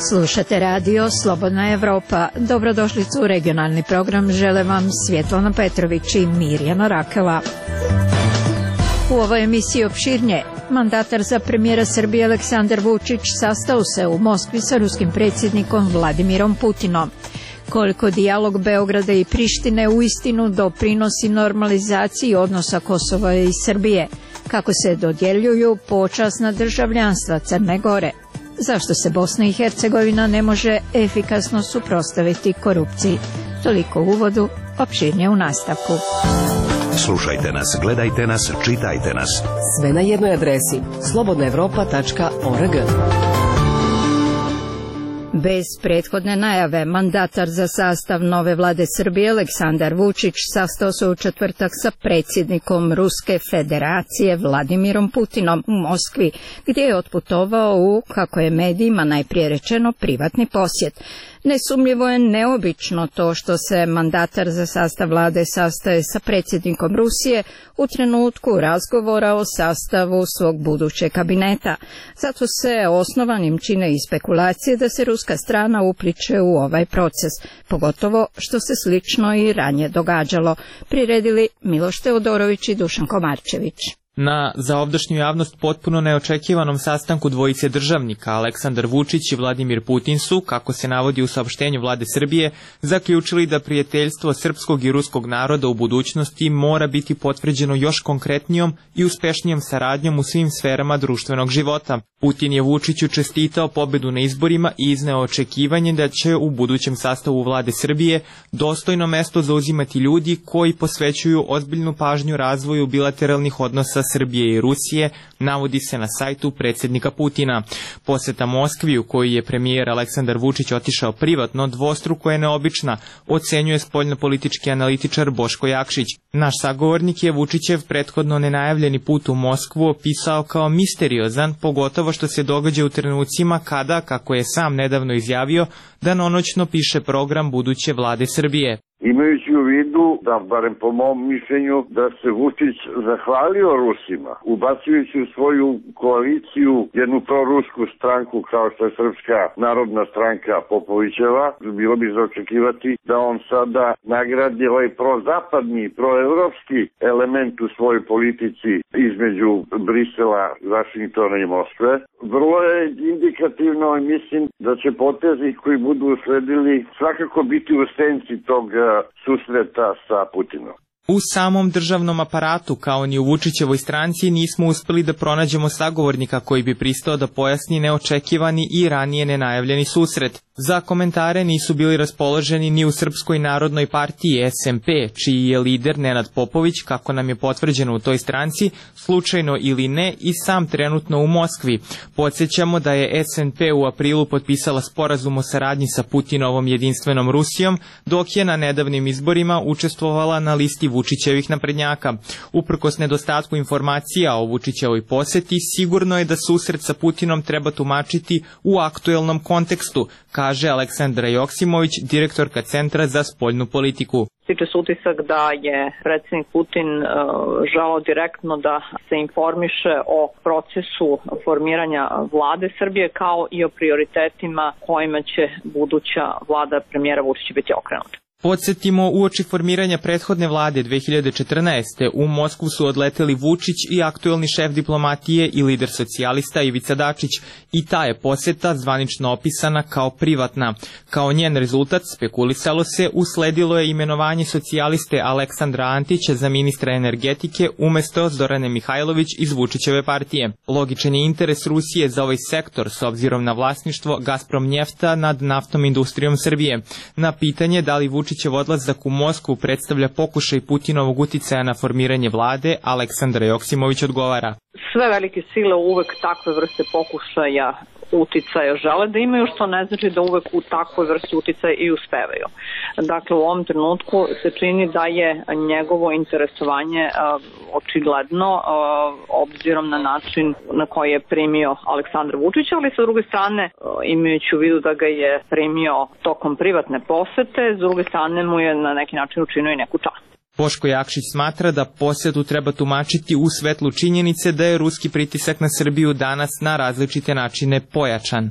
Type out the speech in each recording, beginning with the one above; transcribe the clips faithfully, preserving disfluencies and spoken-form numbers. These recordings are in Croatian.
Slušate radio Slobodna Evropa. Dobrodošlicu u regionalni program. Žele vam Svjetlana Petrović i Mirjana Rakela. U ovoj emisiji opširnje. Mandatar za premijera Srbije Aleksandar Vučić sastao se u Moskvi sa ruskim predsjednikom Vladimirom Putinom. Koliko dijalog Beograda i Prištine uistinu doprinosi normalizaciji odnosa Kosova i Srbije, kako se dodjeljuju počasna državljanstva Crne Gore, zašto se Bosna i Hercegovina ne može efikasno suprotstaviti korupciji. Toliko u uvodu, opširnije u nastavku. Slušajte nas, gledajte nas, čitajte nas. Sve na jednoj adresi slobodna evropa tačka org. Bez prethodne najave, mandatar za sastav nove vlade Srbije Aleksandar Vučić sastao se u četvrtak sa predsjednikom Ruske federacije Vladimirom Putinom u Moskvi, gdje je otputovao u, kako je medijima najprije rečeno, privatni posjet. Nesumljivo je neobično to što se mandatar za sastav vlade sastaje sa predsjednikom Rusije u trenutku razgovora o sastavu svog budućeg kabineta. Zato se osnovanim čine i spekulacije da se ruska strana upliče u ovaj proces, pogotovo što se slično i ranije događalo. Priredili Miloš Teodorović i Dušan Komarčević. Na zaovdašnju javnost potpuno neočekivanom sastanku dvojice državnika Aleksandar Vučić i Vladimir Putin su, kako se navodi u saopštenju vlade Srbije, zaključili da prijateljstvo srpskog i ruskog naroda u budućnosti mora biti potvrđeno još konkretnijom i uspešnijom saradnjom u svim sferama društvenog života. Putin je Vučiću čestitao pobedu na izborima i izneo očekivanje da će u budućem sastavu vlade Srbije dostojno mesto zauzimati ljudi koji posvećuju ozbiljnu pažnju razvoju bilateralnih odnosa Srbije i Rusije, navodi se na sajtu predsjednika Putina. Poseta Moskvi, u kojoj je premijer Aleksandar Vučić otišao privatno, dvostruko je neobična, ocenjuje spoljnopolitički analitičar Boško Jakšić. Naš sagovornik je Vučićev prethodno nenajavljeni put u Moskvu opisao kao misteriozan, pogotovo što se događa u trenucima kada, kako je sam nedavno izjavio, danonoćno piše program buduće vlade Srbije. Imajući u vidu, da barem po mom mišljenju, da se Vučić zahvalio Rusima, ubacujući u svoju koaliciju jednu prorusku stranku kao što je Srpska narodna stranka Popovićeva, bilo bi za očekivati da on sada nagradi ovaj prozapadni, proevropski element u svojoj politici između Brisela, Vašingtona i Moskve. Vrlo je indikativno i mislim da će potezi koji budu usledili svakako biti u senci tog susreta sa Putinom. U samom državnom aparatu, kao ni u Vučićevoj stranci, nismo uspeli da pronađemo sagovornika koji bi pristao da pojasni neočekivani i ranije nenajavljeni susret. Za komentare nisu bili raspoloženi ni u Srpskoj narodnoj partiji S M P, čiji je lider Nenad Popović, kako nam je potvrđeno u toj stranci, slučajno ili ne, i sam trenutno u Moskvi. Podsjećamo da je S N P u aprilu potpisala sporazum o saradnji sa Putinovom jedinstvenom Rusijom, dok je na nedavnim izborima učestvovala na listi Vučićevih naprednjaka. Uprkos nedostatku informacija o Vučićevoj poseti, sigurno je da susret sa Putinom treba tumačiti u aktuelnom kontekstu, kaže Aleksandra Joksimović, direktorka Centra za spoljnu politiku. Stiče se utisak da je predsjednik Putin uh, želeo direktno da se informiše o procesu formiranja vlade Srbije kao i o prioritetima kojima će buduća vlada premijera Vučića biti okrenuta. Podsjetimo, uoči formiranja prethodne vlade dve hiljade četrnaeste. u Moskvu su odleteli Vučić i aktuelni šef diplomatije i lider socijalista Ivica Dačić, i ta je poseta zvanično opisana kao privatna. Kao njen rezultat, spekulisalo se, usledilo je imenovanje socijaliste Aleksandra Antića za ministra energetike umesto Zorane Mihajlović iz Vučićeve partije. Logičan je interes Rusije za ovaj sektor s obzirom na vlasništvo Gazprom njefta nad naftnom industrijom Srbije. Na pitanje da li Vučić Vučićev odlazak u Moskvu predstavlja pokušaj Putinovog uticaja na formiranje vlade, Aleksandra Joksimović odgovara. Sve velike sile uvek takve vrste pokušaja uticaja žele da imaju, što ne znači da uvek u takvoj vrsti uticaja i uspevaju. Dakle, u ovom trenutku se čini da je njegovo interesovanje uh, očigledno uh, obzirom na način na koji je primio Aleksandra Vučića, ali sa druge strane uh, imajući u vidu da ga je primio tokom privatne posete, s druge strane mu je na neki način učinio i neku čast. Boško Jakšić smatra da posetu treba tumačiti u svetlu činjenice da je ruski pritisak na Srbiju danas na različite načine pojačan.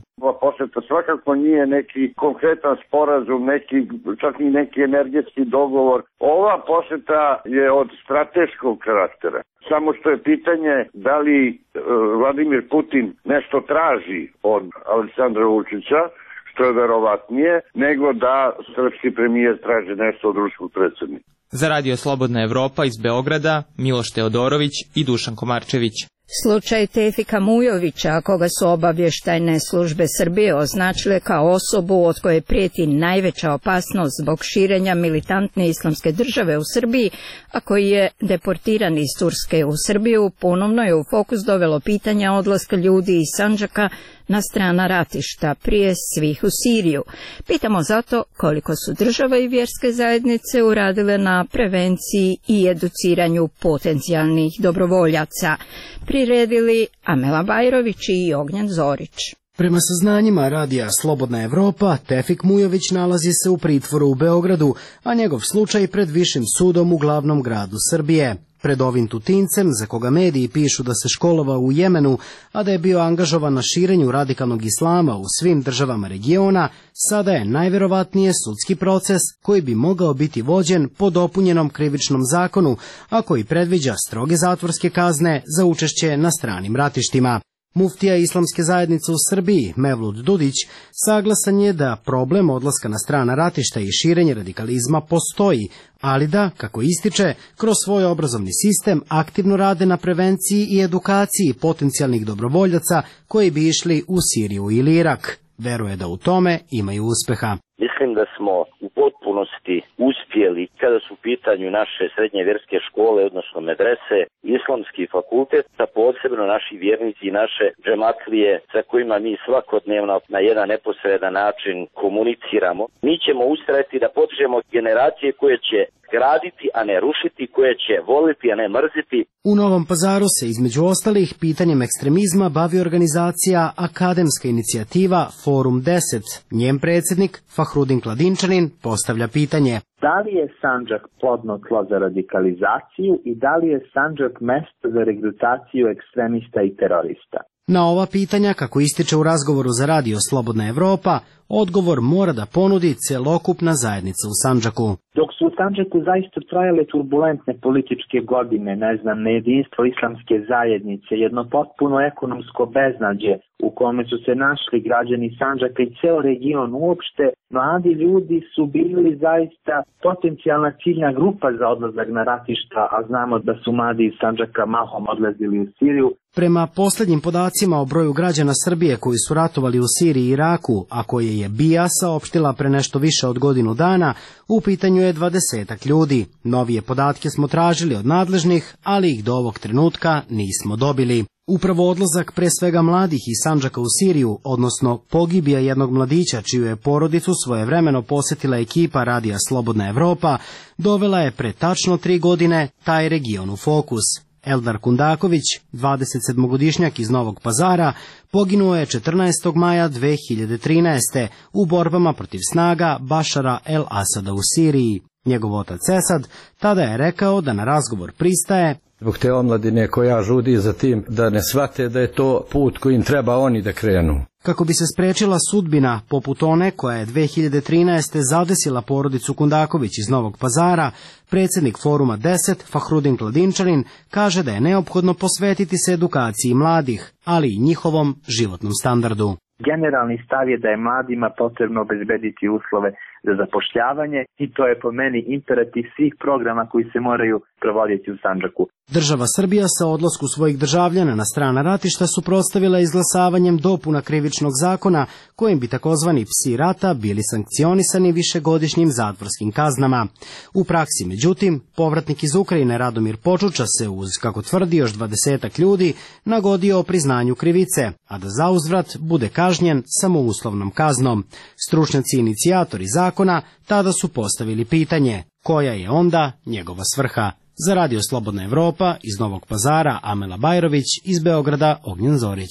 poseta svakako nije neki konkretan sporazum, neki, čak i neki energetski dogovor. Ova poseta je od strateškog karaktera. Samo što je pitanje da li e, Vladimir Putin nešto traži od Aleksandra Vučića, što je verovatnije, nego da srpski premijer traži nešto od ruskog predsjednika. Za Radio Slobodna Evropa iz Beograda, Miloš Teodorović i Dušan Komarčević. Slučaj Tevfika Mujovića, koga su obavještajne službe Srbije označile kao osobu od koje prijeti najveća opasnost zbog širenja militantne islamske države u Srbiji, a koji je deportiran iz Turske u Srbiju, ponovno je u fokus dovelo pitanja odlaska ljudi iz Sandžaka na strana ratišta, prije svih u Siriju. Pitamo zato koliko su država i vjerske zajednice uradile na prevenciji i educiranju potencijalnih dobrovoljaca. Priredili Amela Bajrović i Ognjen Zorić. Prema saznanjima radija Slobodna Evropa, Tevfik Mujović nalazi se u pritvoru u Beogradu, a njegov slučaj pred višim sudom u glavnom gradu Srbije. Pred ovim Tutincem, za koga mediji pišu da se školovao u Jemenu, a da je bio angažovan na širenju radikalnog islama u svim državama regiona, sada je najverovatnije sudski proces koji bi mogao biti vođen po dopunjenom krivičnom zakonu, a koji predviđa stroge zatvorske kazne za učešće na stranim ratištima. Muftija islamske zajednice u Srbiji, Mevlud Dudić, saglasan je da problem odlaska na strana ratišta i širenje radikalizma postoji, ali da, kako ističe, kroz svoj obrazovni sistem aktivno rade na prevenciji i edukaciji potencijalnih dobrovoljaca koji bi išli u Siriju ili Irak. Veruje da u tome imaju uspeha. Mislim da smo u potpunosti uspjeli kada su u pitanju naše srednje vjerske škole, odnosno medrese, islamski fakultet, a posebno naši vjernici i naše džematlije sa kojima mi svakodnevno na jedan neposredan način komuniciramo. Mi ćemo ustrajati da podižemo generacije koje će graditi, a ne rušiti, koje će voliti, a ne mrziti. U Novom Pazaru se između ostalih pitanjem ekstremizma bavi organizacija Akademska inicijativa Forum deset. Njen predsjednik Fahrudin Kladinčanin postavlja pitanje: da li je Sandžak plodno tlo za radikalizaciju i da li je Sandžak mesto za regrutaciju ekstremista i terorista? Na ova pitanja, kako ističe u razgovoru za Radio Slobodna Evropa, odgovor mora da ponudi celokupna zajednica u Sandžaku. Dok su u Sandžaku zaista trajale turbulentne političke godine, ne znam, nejedinstvo islamske zajednice, jedno potpuno ekonomsko beznađe u kome su se našli građani Sandžaka i ceo region uopšte, mladi ljudi su bili zaista potencijalna ciljna grupa za odlazak na ratišta, a znamo da su mladi iz Sandžaka mahom odlazili u Siriju. Prema posljednjim podacima o broju građana Srbije koji su ratovali u Siriji i Iraku, a koje je B I A saopštila pre nešto više od godinu dana, u pitanju je dvadesetak ljudi. Novije podatke smo tražili od nadležnih, ali ih do ovog trenutka nismo dobili. Upravo odlazak pre svega mladih iz Sandžaka u Siriju, odnosno pogibija jednog mladića čiju je porodicu svojevremeno posjetila ekipa Radija Slobodna Evropa, dovela je pre tačno tri godine taj region u fokus. Eldar Kundaković, dvadesetsedmogodišnjak iz Novog Pazara, poginuo je četrnaestog maja dve hiljade trinaeste. u borbama protiv snaga Bašara el-Asada u Siriji. Njegov otac Esad tada je rekao da na razgovor pristaje zbog te omladine koja žudi za tim da ne shvate da je to put kojim treba oni da krenu. Kako bi se sprečila sudbina poput one koja je dve hiljade trinaeste. zadesila porodicu Kundaković iz Novog Pazara, predsjednik Foruma deset, Fahrudin Kladinčanin, kaže da je neophodno posvetiti se edukaciji mladih, ali i njihovom životnom standardu. Generalni stav je da je mladima potrebno obezbediti uslove za zapošljavanje i to je po meni imperativ svih programa koji se moraju provoditi u Sandžaku. Država Srbija sa odlasku svojih državljana na strana ratišta suprotstavila izglasavanjem dopuna krivičnog zakona kojim bi takozvani psi rata bili sankcionisani višegodišnjim zatvorskim kaznama. U praksi, međutim, povratnik iz Ukrajine Radomir Počuča se uz, kako tvrdi, još dvadesetak ljudi nagodio o priznanju krivice, a da zauzvrat bude kažnjen samouslovnom kaznom. Stručnjaci inicijatori zakona tada su postavili pitanje koja je onda njegova svrha. Za Radio Slobodna Evropa iz Novog Pazara Amela Bajrović, iz Beograda Ognjen Zorić.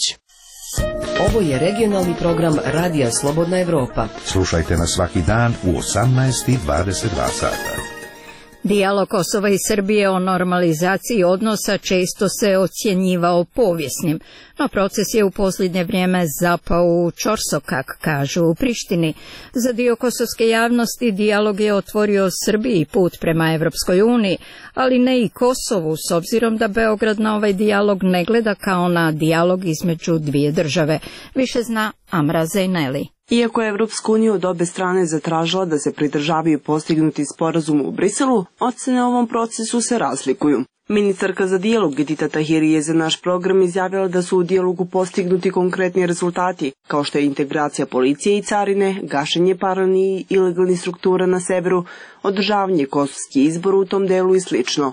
Ovo je regionalni program Radija Slobodna Evropa. Slušajte nas svaki dan u osamnaest i dvadeset dva sata. Dijalog Kosova i Srbije o normalizaciji odnosa često se ocjenjivao povijesnim, no proces je u posljednje vrijeme zapao u ćorsokak, kažu u Prištini. Za dio kosovske javnosti dijalog je otvorio Srbiji put prema Evropskoj uniji, ali ne i Kosovu, s obzirom da Beograd na ovaj dijalog ne gleda kao na dijalog između dvije države. Više zna Amra Zejneli. Iako je Evropska unija od obe strane zatražila da se pridržavaju postignuti sporazum u Briselu, ocene o ovom procesu se razlikuju. Ministarka za dijalog Edita Tahiri je za naš program izjavila da su u dijalogu postignuti konkretni rezultati, kao što je integracija policije i carine, gašenje paralelnih i ilegalnih struktura na severu, održavanje kosovskih izbora u tom delu i slično.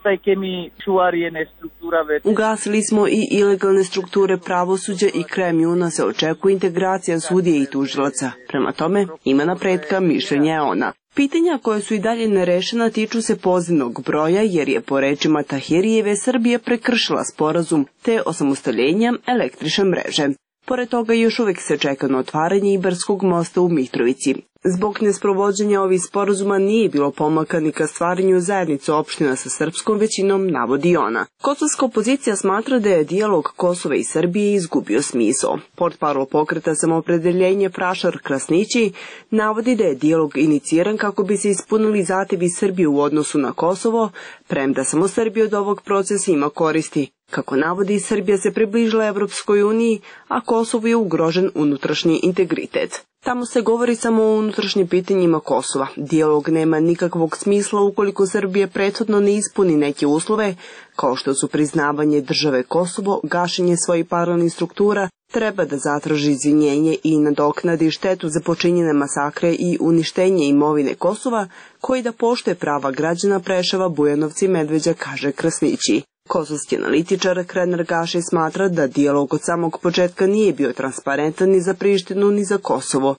Ugasili smo i ilegalne strukture pravosuđa i krajem juna se očekuje integracija sudije i tužilaca. Prema tome, ima napretka, mišljenja je ona. Pitanja koja su i dalje nerešena tiču se pozivnog broja, jer je po rečima Tahirijeve Srbija prekršila sporazum te osamostaljenja električne mreže. Pored toga još uvek se čeka na otvaranje Ibarskog mosta u Mitrovici. Zbog nesprovođenja ovih sporazuma nije bilo pomaka ni ka stvaranju zajednice opština sa srpskom većinom, navodi ona. Kosovska opozicija smatra da je dijalog Kosova i Srbije izgubio smisao. Portparol pokreta Samoopredeljenje Prašar Krasnići navodi da je dijalog iniciran kako bi se ispunili zahtevi Srbije u odnosu na Kosovo, premda samo Srbija od ovog procesa ima koristi. Kako navodi, Srbija se približila Evropskoj uniji, a Kosovo je ugrožen unutrašnji integritet. Tamo se govori samo o unutrašnjim pitanjima Kosova. Dijalog nema nikakvog smisla ukoliko Srbija prethodno ne ispuni neke uslove, kao što su priznavanje države Kosovo, gašenje svojih paralelnih struktura, treba da zatraži izvinjenje i nadoknadi štetu za počinjene masakre i uništenje imovine Kosova, koji da poštuje prava građana Preševa, Bujanovca i Medveđa, kaže Krasnići. Kosovski analitičar Krenar Gaši smatra da dijalog od samog početka nije bio transparentan ni za Prištinu ni za Kosovo.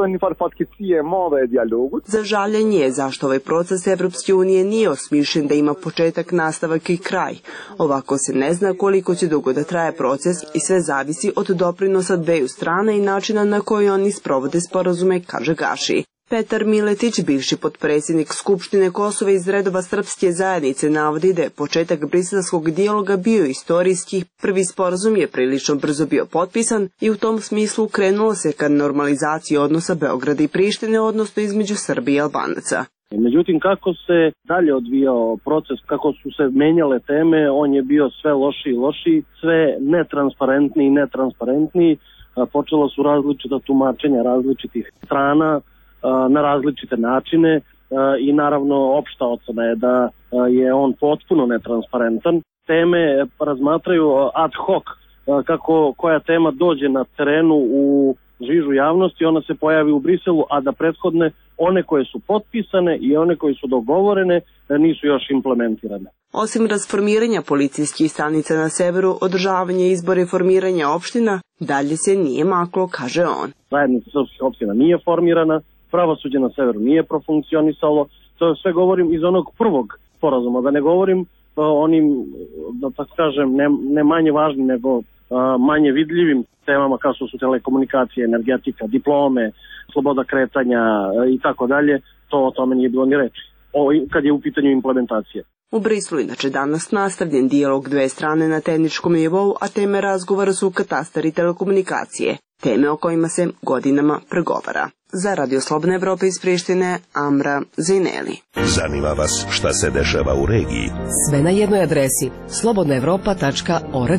Za žaljenje je zašto ovaj proces Evropske unije nije osmišljen da ima početak, nastavak i kraj. Ovako se ne zna koliko će dugo da traje proces i sve zavisi od doprinosa dveju strana i načina na koji oni sprovode sporazume, kaže Gaši. Petar Miletić, bivši potpredsjednik Skupštine Kosova iz redova srpske zajednice, navodi da je početak briselskog dijaloga bio istorijski. Prvi sporazum je prilično brzo bio potpisan i u tom smislu krenulo se ka normalizaciji odnosa Beograda i Prištine, odnosno između Srbije i Albanaca. Međutim, kako se dalje odvijao proces, kako su se menjale teme, on je bio sve lošiji i lošiji, sve netransparentniji i netransparentniji. Počela su različita tumačenja različitih strana na različite načine i naravno opšta ocena je da je on potpuno netransparentan. Teme razmatraju ad hoc, kako koja tema dođe na terenu u žižu javnosti, ona se pojavi u Briselu, a da prethodne one koje su potpisane i one koje su dogovorene nisu još implementirane. Osim rasformiranja policijskih stanica na severu, održavanje izbora i formiranja opština, dalje se nije maklo, kaže on. Zajednica srpskih opština nije formirana, pravosuđe na severu nije profunkcionisalo, to sve govorim iz onog prvog sporazuma, da ne govorim o onim, da tako kažem, ne, ne manje važnim, nego a, manje vidljivim temama kao što su telekomunikacije, energetika, diplome, sloboda kretanja a, i tako dalje, to o tome nije bilo ni reči, o, kad je u pitanju implementacije. U Brislu inače danas nastavljen dijalog dve strane na tehničkom nivou, a teme razgovora su katastar i telekomunikacije, teme o kojima se godinama pregovara. Za Radio Slobodna Evropa iz Prištine, Amra Zejneli. Zanima vas šta se dešava u regiji? Sve na jednoj adresi slobodna evropa tačka org.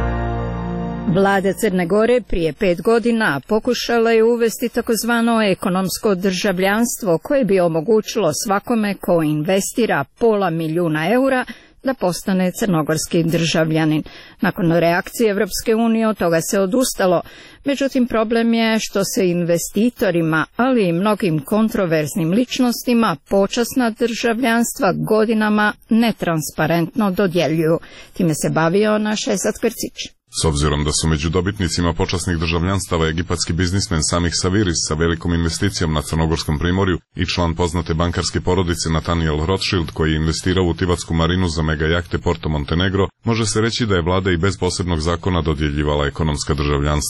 Vlada Crne Gore prije pet godina pokušala je uvesti takozvano ekonomsko državljanstvo koje bi omogućilo svakome ko investira pola milijuna eura da postane crnogorski državljanin. Nakon reakcije Evropske unije od toga se odustalo. Međutim, problem je što se investitorima, ali i mnogim kontroverznim ličnostima počasna državljanstva godinama netransparentno dodjeljuju. Time se bavio naš Esad Krcić. S obzirom da su među dobitnicima počasnih državljanstava egipatski biznismen Samih Saviris sa velikom investicijom na Crnogorskom primorju i član poznate bankarske porodice Nathaniel Rothschild koji je investirao u Tivatsku marinu za megajahte Porto Montenegro, može se reći da je vlada i bez posebnog zakona dodjeljivala ekonomska državljanstva.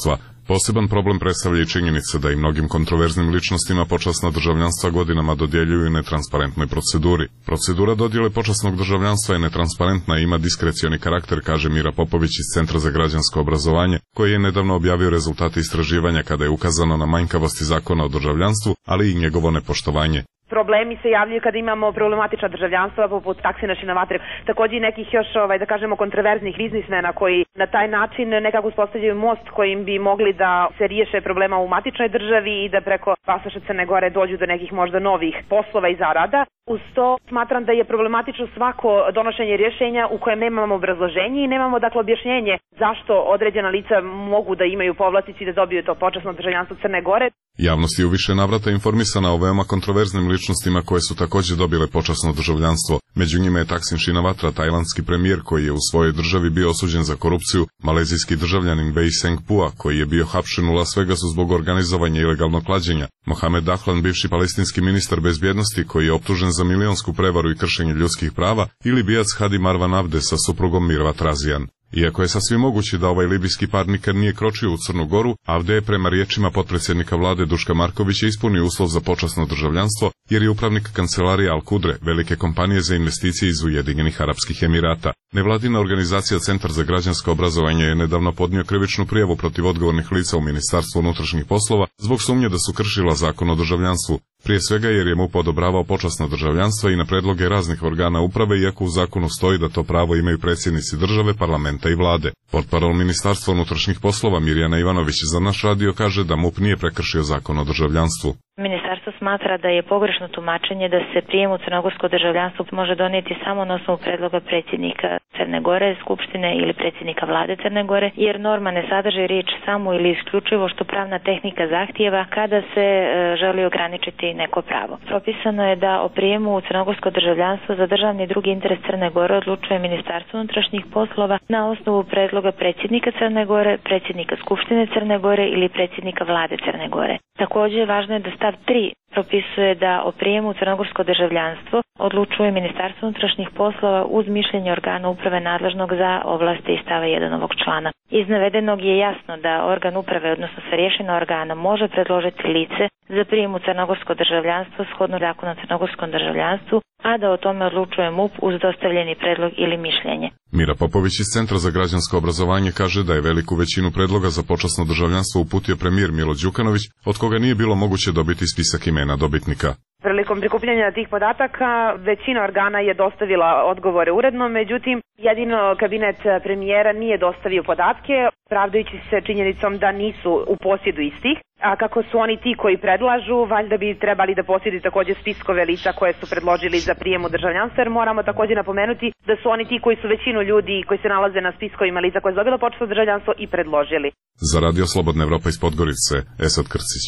Poseban problem predstavlja i činjenica da i mnogim kontroverznim ličnostima počasna državljanstva godinama dodjeljuju i netransparentnoj proceduri. Procedura dodjele počasnog državljanstva je netransparentna i ima diskrecioni karakter, kaže Mira Popović iz Centra za građansko obrazovanje, koji je nedavno objavio rezultate istraživanja kada je ukazano na manjkavosti zakona o državljanstvu, ali i njegovo nepoštovanje. Problemi se javljaju kada imamo problematična državljanstva poput taksinašina vatre, takođe i nekih još, ovaj, da kažemo, kontroverznih biznismena koji na taj način nekako uspostavljaju most kojim bi mogli da se riješe problema u matičnoj državi i da preko pasoša Crne Gore dođu do nekih možda novih poslova i zarada. Uz to smatram da je problematično svako donošenje rješenja u kojem nemamo obrazloženje i nemamo dakle objašnjenje zašto određena lica mogu da imaju povlasticu i da dobiju to počasno državljanstvo Crne Gore. Javnost je u više navrata informisana o veoma kontroverznim ličnostima koje su također dobile počasno državljanstvo. Među njima je Taksin Shinawatra, tajlandski premijer koji je u svojoj državi bio osuđen za korupciju, malezijski državljanin Wei Sengpua koji je bio hapšen u Las Vegasu zbog organizovanja ilegalnog klađenja, Mohamed Dahlan, bivši palestinski ministar bezbjednosti koji je optužen za milionsku prevaru i kršenje ljudskih prava, i Libijac Hadi Marwan Abde sa suprugom Mirvat Razian. Iako je sasvim moguće da ovaj libijski par nikad nije kročio u Crnu Goru, Avde je prema riječima potpredsjednika vlade Duška Markovića ispunio uslov za počasno državljanstvo jer je upravnik kancelarije Al Kudre, velike kompanije za investicije iz Ujedinjenih Arapskih Emirata. Nevladina organizacija Centar za građansko obrazovanje je nedavno podnio krivičnu prijavu protiv odgovornih lica u Ministarstvu unutrašnjih poslova zbog sumnje da su kršila zakon o državljanstvu. Prije svega jer je M U P odobravao počasno državljanstvo i na predloge raznih organa uprave, iako u zakonu stoji da to pravo imaju predsjednici države, parlamenta i vlade. Portparol Ministarstva unutrašnjih poslova Mirjana Ivanović za naš radio kaže da M U P nije prekršio zakon o državljanstvu. Ministarstvo smatra da je pogrešno tumačenje da se prijem u crnogorsko državljanstvo može donijeti samo na osnovu predloga predsjednika Crne Gore, Skupštine ili predsjednika vlade Crne Gore, jer norma ne sadrži riječ samo ili isključivo što pravna tehnika zahtijeva kada se e, želi ograničiti neko pravo. Propisano je da o prijemu u crnogorsko državljanstvo za državni i drugi interes Crne Gore odlučuje Ministarstvo unutrašnjih poslova na osnovu predloga predsjednika Crne Gore, predsjednika Skupštine Crne Gore ili predsjednika vlade Crne Gore. Također važno je da stav tri propisuje da o prijemu u crnogorsko državljanstvo odlučuje Ministarstvo unutrašnjih poslova uz mišljenje organa uprave nadležnog za ovlasti iz stava jedan ovog člana. Iz navedenog je jasno da organ uprave, odnosno starješina organa, može predložiti lice za prijem u crnogorsko državljanstvo shodno zakonu o crnogorskom državljanstvu, a da o tome odlučuje M U P uz dostavljeni predlog ili mišljenje. Mira Popović iz Centra za građansko obrazovanje kaže da je veliku većinu predloga za počasno državljanstvo uputio premijer Milo Đukanović, od koga nije bilo moguće dobiti spisak imena dobitnika. Prilikom prikupljanja tih podataka većina organa je dostavila odgovore uredno, međutim jedino kabinet premijera nije dostavio podatke, pravdajući se činjenicom da nisu u posjedu istih. A kako su oni ti koji predlažu, valjda bi trebali da posjeduju također spiskove lica koje su predložili za prijem u državljanstvo, jer moramo također napomenuti da su oni ti koji su većinu ljudi koji se nalaze na spiskovima lica koje je dobilo počasno državljanstvo i predložili. Za radio Slobodna Evropa iz Podgorice, Esad Krcić.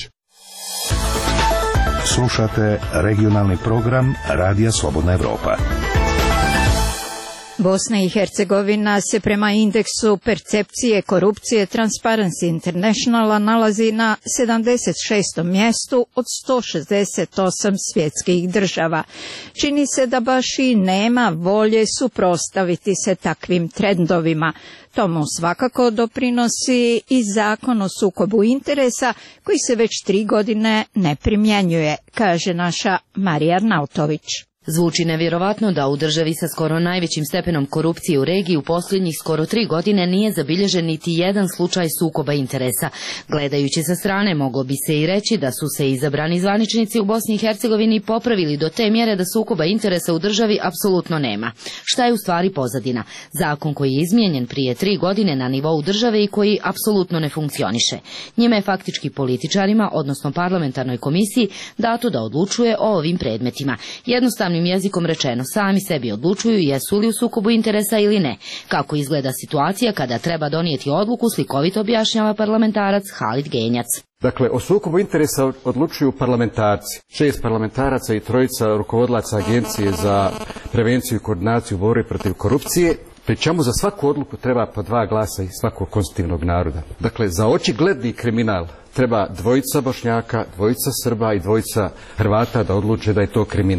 Slušate regionalni program Radija Slobodna Evropa. Bosna i Hercegovina se prema indeksu percepcije korupcije Transparency Internationala nalazi na sedamdeset šestom mjestu od sto šezdeset osam svjetskih država. Čini se da baš i nema volje suprotstaviti se takvim trendovima. Tomu svakako doprinosi i zakon o sukobu interesa koji se već tri godine ne primjenjuje, kaže naša Marija Arnautović. Zvuči nevjerovatno da u državi sa skoro najvećim stepenom korupcije u regiji u posljednjih skoro tri godine nije zabilježen niti jedan slučaj sukoba interesa. Gledajući sa strane, moglo bi se i reći da su se izabrani zvaničnici u Bosni i Hercegovini popravili do te mjere da sukoba interesa u državi apsolutno nema. Šta je u stvari pozadina? Zakon koji je izmijenjen prije tri godine na nivou države i koji apsolutno ne funkcioniše. Njime je faktički političarima, odnosno parlamentarnoj komisiji, dato da odlučuje o ovim predmetima. Jednostavno jezikom rečeno, sami sebi odlučuju jesu li u sukobu interesa ili ne. Kako izgleda situacija kada treba donijeti odluku, slikovito objašnjava parlamentarac Halid Genjac. Dakle, o sukobu interesa odlučuju parlamentarci. Šest parlamentaraca i trojica rukovodlaca Agencije za prevenciju i koordinaciju borbe protiv korupcije, pri čemu za svaku odluku treba po dva glasa iz svakog konstitutivnog naroda. Dakle, za očigledni kriminal treba dvojica Bošnjaka, dvojica Srba i dvojica Hrvata da odluče da je to kriminal.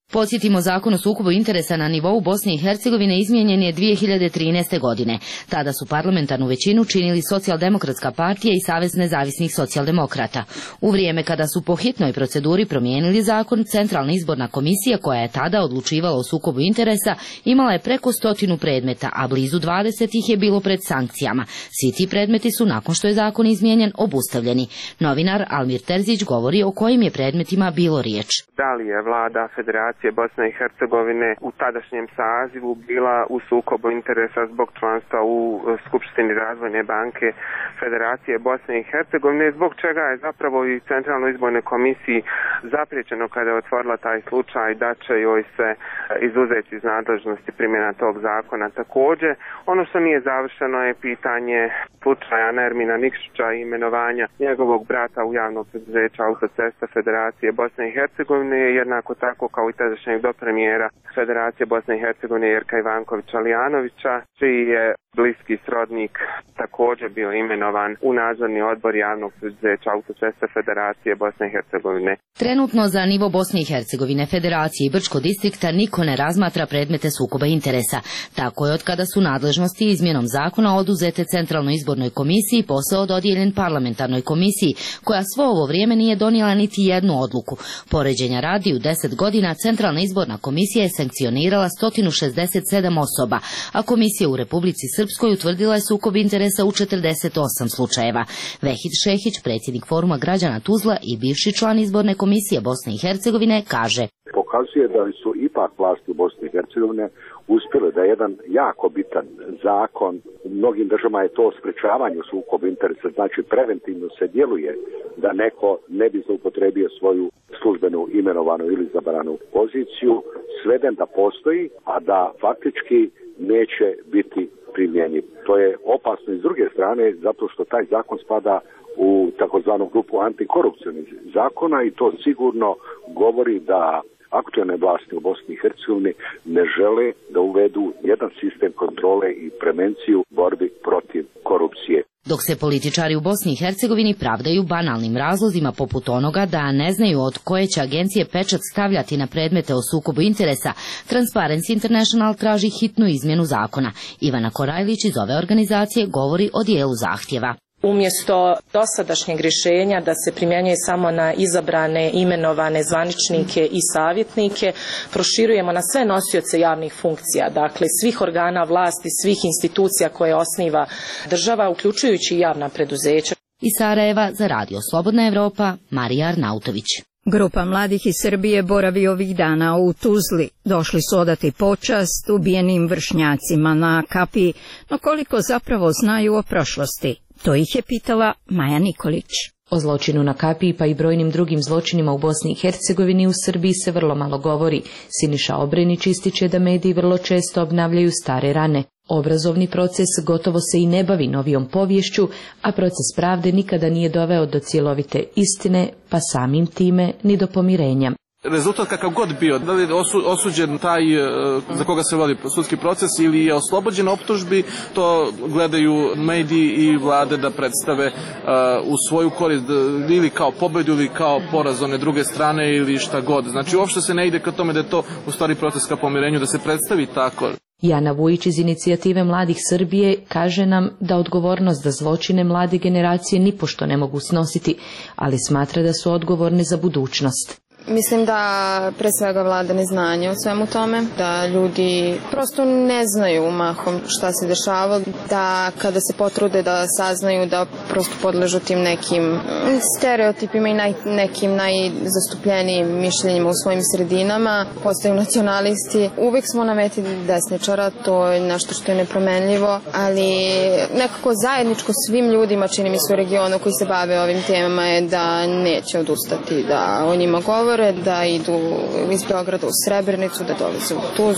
Podsjetimo, zakon o sukobu interesa na nivou Bosne i Hercegovine izmijenjen je dvije hiljade trinaeste. godine. Tada su parlamentarnu većinu činili Socijaldemokratska partija i Savez nezavisnih socijaldemokrata. U vrijeme kada su po hitnoj proceduri promijenili zakon, Centralna izborna komisija, koja je tada odlučivala o sukobu interesa, imala je preko stotinu predmeta, a blizu dvadeset ih je bilo pred sankcijama. Svi ti predmeti su, nakon što je zakon izmijenjen, obustavljeni. Novinar Almir Terzić govori o kojim je predmetima bilo riječ. Da li je vlada Federacije Bosne i Hercegovine u tadašnjem sazivu bila u sukobu interesa zbog članstva u Skupštini Razvojne banke Federacije Bosne i Hercegovine, zbog čega je zapravo i Centralnoj izbornoj komisiji zapriječeno kada je otvorila taj slučaj da će joj se izuzeti iz nadležnosti primjena tog zakona. Također, ono što nije završeno je pitanje slučaja Nermina Nikšića i imenovanja njegovog brata u javno preduzeće Autocesta Federacije Bosne i Hercegovine, jednako tako kao i tadašnjeg dopremijera Federacije Bosne i Hercegovine Jerka Ivankovića Lijanovića, čiji je bliski srodnik također bio imenovan u nadzorni odbor javnog preduzeća Autocesta Federacije Bosne i Hercegovine. Trenutno za nivo Bosne i Hercegovine, Federacije i Brčko distrikta niko ne razmatra predmete sukoba interesa. Tako je od kada su nadležnosti izmjenom zakona oduzete Centralnoj izbornoj komisiji, posao dodijeljen parlamentarnoj komisiji, koja svo ovo vrijeme nije donijela niti jednu odluku. Poređenja radi, u deset godina Centralna izborna komisija je sankcionirala sto šezdeset sedam osoba, a komisija u Republici Srpskoj utvrdila je sukob interesa u četrdeset osam slučajeva. Vehid Šehić, predsjednik Foruma građana Tuzla i bivši član izborne komisije Bosne i Hercegovine, kaže: Pokazuje da su ipak vlasti u Bosni i Hercegovine uspjele da je jedan jako bitan zakon, u mnogim državama je to sprečavanje sukoba interesa, znači preventivno se djeluje da neko ne bi zloupotrebio svoju službenu imenovanu ili izabranu poziciju, sveden da postoji, a da faktički neće biti primjenjiv. To je opasno i s druge strane, zato što taj zakon spada u takozvanu grupu antikorupcijnih zakona i to sigurno govori da aktualne vlasti u Bosni i Hercegovini ne žele da uvedu jedan sistem kontrole i prevenciju borbi protiv korupcije. Dok se političari u Bosni i Hercegovini pravdaju banalnim razlozima poput onoga da ne znaju od koje će agencije pečat stavljati na predmete o sukobu interesa, Transparency International traži hitnu izmjenu zakona. Ivana Korajlić iz ove organizacije govori o dijelu zahtjeva. Umjesto dosadašnjeg rješenja da se primjenjuje samo na izabrane, imenovane zvaničnike i savjetnike, proširujemo na sve nosioce javnih funkcija, dakle svih organa vlasti, svih institucija koje osniva država, uključujući i javna preduzeća. Iz Sarajeva za Radio Slobodna Evropa, Marija Arnautović. Grupa mladih iz Srbije boravi ovih dana u Tuzli. Došli su odati počast ubijenim vršnjacima na kapiji, no koliko zapravo znaju o prošlosti? To ih je pitala Maja Nikolić. O zločinu na kapiji pa i brojnim drugim zločinima u Bosni i Hercegovini u Srbiji se vrlo malo govori. Siniša Obrenić ističe da mediji vrlo često obnavljaju stare rane. Obrazovni proces gotovo se i ne bavi novijom poviješću, a proces pravde nikada nije doveo do cjelovite istine, pa samim time ni do pomirenja. Rezultat kakav god bio, da li je osuđen taj za koga se vodi sudski proces ili je oslobođen optužbi, to gledaju mediji i vlade da predstave uh, u svoju korist ili kao pobedu ili kao poraz one druge strane ili šta god. Znači uopšte se ne ide ka tome da je to u stvari proces ka pomirenju, da se predstavi tako. Jana Vujić iz Inicijative mladih Srbije kaže nam da odgovornost za zločine mlade generacije nipošto ne mogu snositi, ali smatra da su odgovorne za budućnost. Mislim da pre svega vlada neznanje o svemu tome, da ljudi prosto ne znaju mahom šta se dešava, da kada se potrude da saznaju da prosto podležu tim nekim stereotipima i naj, nekim najzastupljenijim mišljenjima u svojim sredinama, postaju nacionalisti. Uvijek smo na meti desničara, to je nešto što je nepromenljivo, ali nekako zajedničko svim ljudima, čini mi se u regionu koji se bave ovim temama, je da neće odustati, da o njima govore, da idu iz Beograda u Srebrenicu, da dolaze u Tuzlu.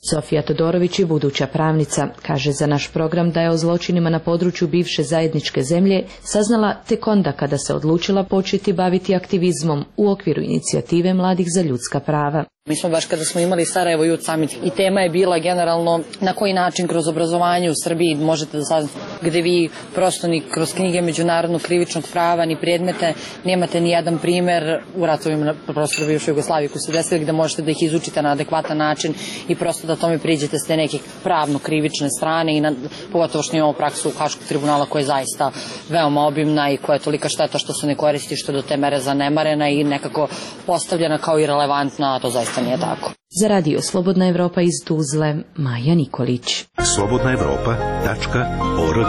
Sofija Todorović je buduća pravnica. Kaže za naš program da je o zločinima na području bivše zajedničke zemlje saznala tek onda kada se odlučila početi baviti aktivizmom u okviru inicijative Mladih za ljudska prava. Mi smo baš kada smo imali Sarajevo Youth Summit i tema je bila generalno na koji način kroz obrazovanje u Srbiji možete da saznate, gde vi prosto ni kroz knjige međunarodnog krivičnog prava ni predmete nemate ni jedan primer u ratovima na prostoru bivše Jugoslavije koji su desili gde možete da ih izučite na adekvatan način i prosto da tome priđete s te neke pravno-krivične strane i na, pogotovo što imamo praksu Haškog tribunala koja je zaista veoma obimna i koja je tolika šteta što se ne koristi, što je do te mere zanemarena i nekako postavljena kao irelevantna, a to zaista nije tako. Za radio Slobodna Evropa iz Tuzle, Maja Nikolić. slobodna evropa tačka org.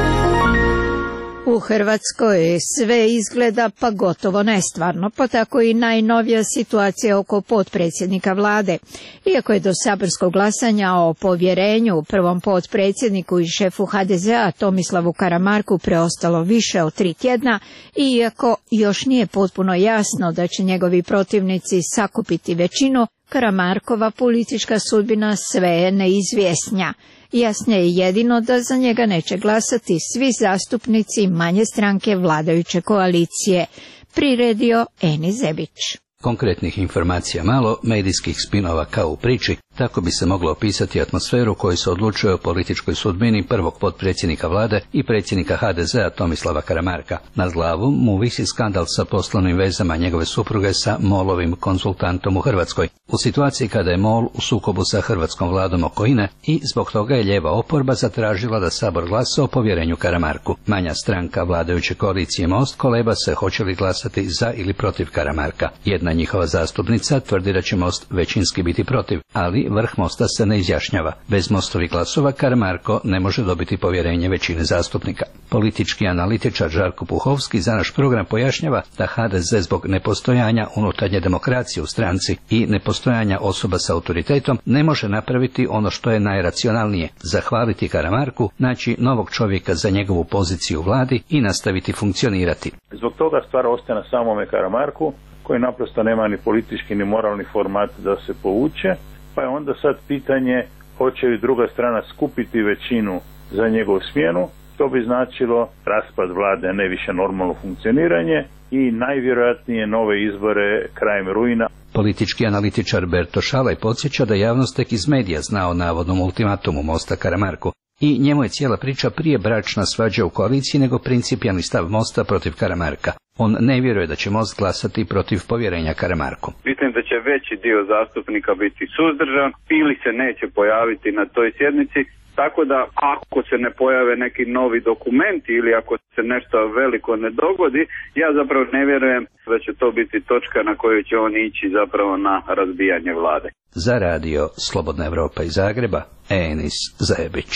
U Hrvatskoj sve izgleda pa gotovo nestvarno, pa tako i najnovija situacija oko potpredsjednika vlade. Iako je do saborskog glasanja o povjerenju prvom potpredsjedniku i šefu ha de zea Tomislavu Karamarku preostalo više od tri tjedna, i iako još nije potpuno jasno da će njegovi protivnici sakupiti većinu, Karamarkova politička sudbina sve je neizvjesnija. Jasnije je jedino da za njega neće glasati svi zastupnici manje stranke vladajuće koalicije, priredio Eni Zebić. Konkretnih informacija malo, medijskih spinova kao u priči, tako bi se moglo opisati atmosferu koju se odlučuje o političkoj sudbini prvog potpredsjednika vlade i predsjednika ha de zea Tomislava Karamarka. Nad glavom mu visi skandal sa poslovnim vezama njegove supruge sa Molovim konzultantom u Hrvatskoj. U situaciji kada je Mol u sukobu sa hrvatskom vladom oko INE i zbog toga je lijeva oporba zatražila da Sabor glasa o povjerenju Karamarku. Manja stranka vladajuće koalicije Most koleba se hoće li glasati za ili protiv Karamarka. Jedna njihova zastupnica tvrdi da će Most većinski biti protiv, ali vrh Mosta se ne izjašnjava. Bez Mostovih glasova Karamarko ne može dobiti povjerenje većine zastupnika. Politički analitičar Žarko Puhovski za naš program pojašnjava da ha de ze zbog nepostojanja unutarnje demokracije u stranci i nepostojanja osoba s autoritetom ne može napraviti ono što je najracionalnije, zahvaliti Karamarku, naći novog čovjeka za njegovu poziciju u vladi i nastaviti funkcionirati. Zbog toga stvar ostaje na samome Karamarku, koji naprosto nema ni politički ni moralni format da se povuče, pa je onda sad pitanje hoće li druga strana skupiti većinu za njegovu smjenu. To bi značilo raspad vlade, ne više normalno funkcioniranje i najvjerojatnije nove izbore krajem rujna. Politički analitičar Berto Šalaj podsjeća da javnost tek iz medija zna o navodnom ultimatumu Mosta Karamarku. I njemu je cijela priča prije bračna svađa u koaliciji nego principijalni stav Mosta protiv Karamarka. On ne vjeruje da će Most glasati protiv povjerenja Karamarku. Mislim da će veći dio zastupnika biti suzdržan ili se neće pojaviti na toj sjednici, tako da ako se ne pojave neki novi dokumenti ili ako se nešto veliko ne dogodi, ja zapravo ne vjerujem da će to biti točka na koju će on ići zapravo na razbijanje vlade. Za radio Slobodna Evropa iz Zagreba, Enis Zebić.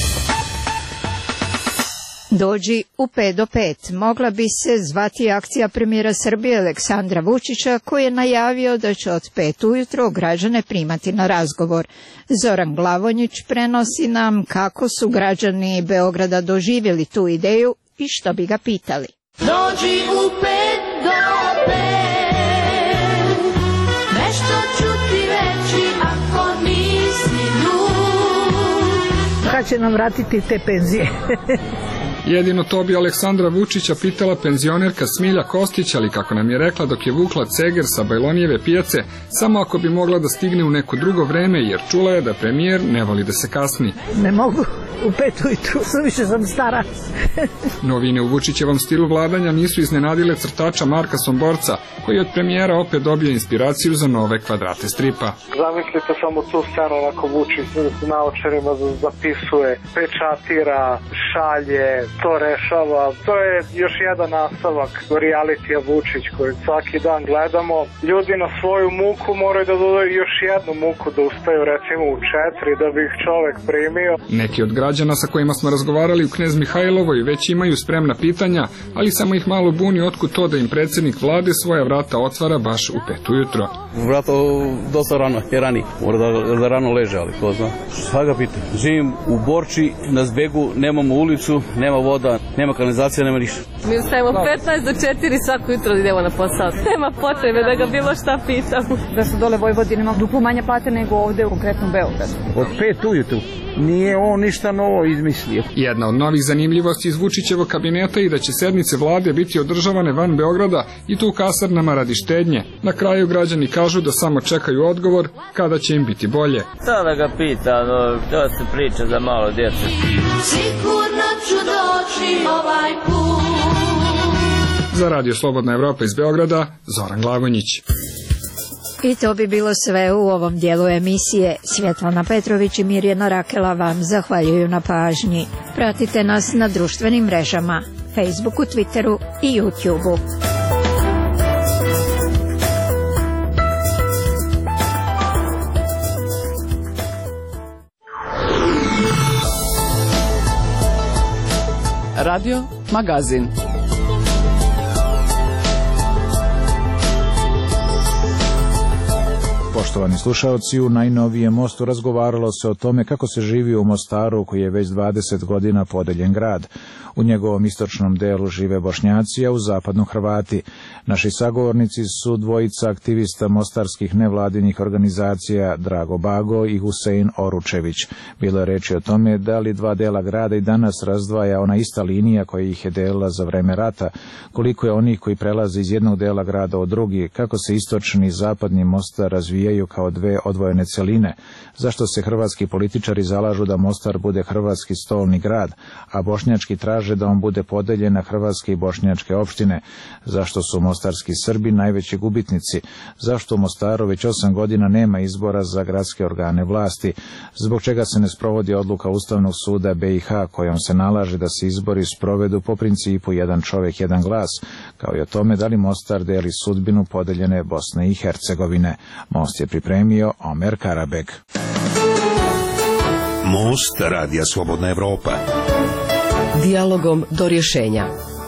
Dođi u pet do pet mogla bi se zvati akcija premijera Srbije Aleksandra Vučića, koji je najavio da će od pet ujutro građane primati na razgovor. Zoran Glavonjić prenosi nam kako su građani Beograda doživjeli tu ideju i što bi ga pitali. Dođi u pet do pet, nešto ću ti reći ako nisi ljud. Kad će nam vratiti te penzije? Jedino to bi Aleksandra Vučića pitala penzionerka Smilja Kostić, ali kako nam je rekla dok je vukla ceger sa Bajlonijeve pijace, samo ako bi mogla da stigne u neko drugo vreme, jer čula je da premijer ne voli da se kasni. Ne mogu, u pet ujutru, suviše sam stara. Novine u Vučićevom stilu vladanja nisu iznenadile crtača Marka Somborca, koji je od premijera opet dobio inspiraciju za nove kvadrate stripa. Zamislite samo tu scenu onako Vučić na očarima zapisuje, pečatira, šalje, to rešava. To je još jedan nastavak realitija Vučić koji svaki dan gledamo. Ljudi na svoju muku moraju da dodaju još jednu muku, da ustaju recimo u četiri da bi ih čovek primio. Neki od građana sa kojima smo razgovarali u Knez Mihajlovoj već imaju spremna pitanja, ali samo ih malo buni otkud to da im predsjednik vlade svoja vrata otvara baš u pet ujutro. Vrata dosta rano, je rani. Mora da, da rano leže, ali ko zna. Šta ga pitam? Živim u Borči, na Zbegu, nemamo ulicu, nema voda, nema kanalizacije, nema ništa. Mi ustajemo petnaest do četiri svako jutro idemo na posao. Nema potrebe da ga bilo šta pitamo. Da su dole Vojvodine ima duplo manje plate nego ovde u konkretnom Beogradu. Od pet ujutru. Nije on ništa novo izmislio. Jedna od novih zanimljivosti iz Vučićevog kabineta i da će sednice vlade biti održavane van Beograda i tu u kasarnama radi štednje. Na kraju građani kažu da samo čekaju odgovor kada će im biti bolje. Šta da ga pita, no, to se priča za malo djece. Sigurno ću doći ovaj put. Za Radio Slobodna Evropa iz Beograda, Zoran Glagonić. I to bi bilo sve u ovom dijelu emisije. Svjetlana Petrović i Mirjana Rakela vam zahvaljuju na pažnji. Pratite nas na društvenim mrežama, Facebooku, Twitteru i YouTubeu. Radio Magazin. Poštovani slušaoci, u najnovijem Mostu razgovaralo se o tome kako se živi u Mostaru, koji je već dvadeset godina podeljen grad. U njegovom istočnom delu žive Bošnjaci, a u zapadnom Hrvati. Naši sagovornici su dvojica aktivista mostarskih nevladinih organizacija Drago Bago i Husein Oručević. Bilo je reči o tome da li dva dela grada i danas razdvaja ona ista linija koja ih je delila za vreme rata, koliko je onih koji prelaze iz jednog dela grada u drugi, kako se istočni i zapadni Mostar razvijaju kao dve odvojene celine, zašto se hrvatski političari zalažu da Mostar bude hrvatski stolni grad, a bošnjački traže da on bude podeljen na hrvatske i bošnjačke opštine, zašto su mostarski Srbi najveći gubitnici, zašto u Mostaru već osam godina nema izbora za gradske organe vlasti, zbog čega se ne sprovodi odluka Ustavnog suda B i H kojom se nalaže da se izbori sprovedu po principu jedan čovjek, jedan glas, kao i o tome da li Mostar deli sudbinu podeljene Bosne i Hercegovine. Most je pripremio Omer Karabek. Most Radija Slobodna Evropa. Dijalogom do rješenja.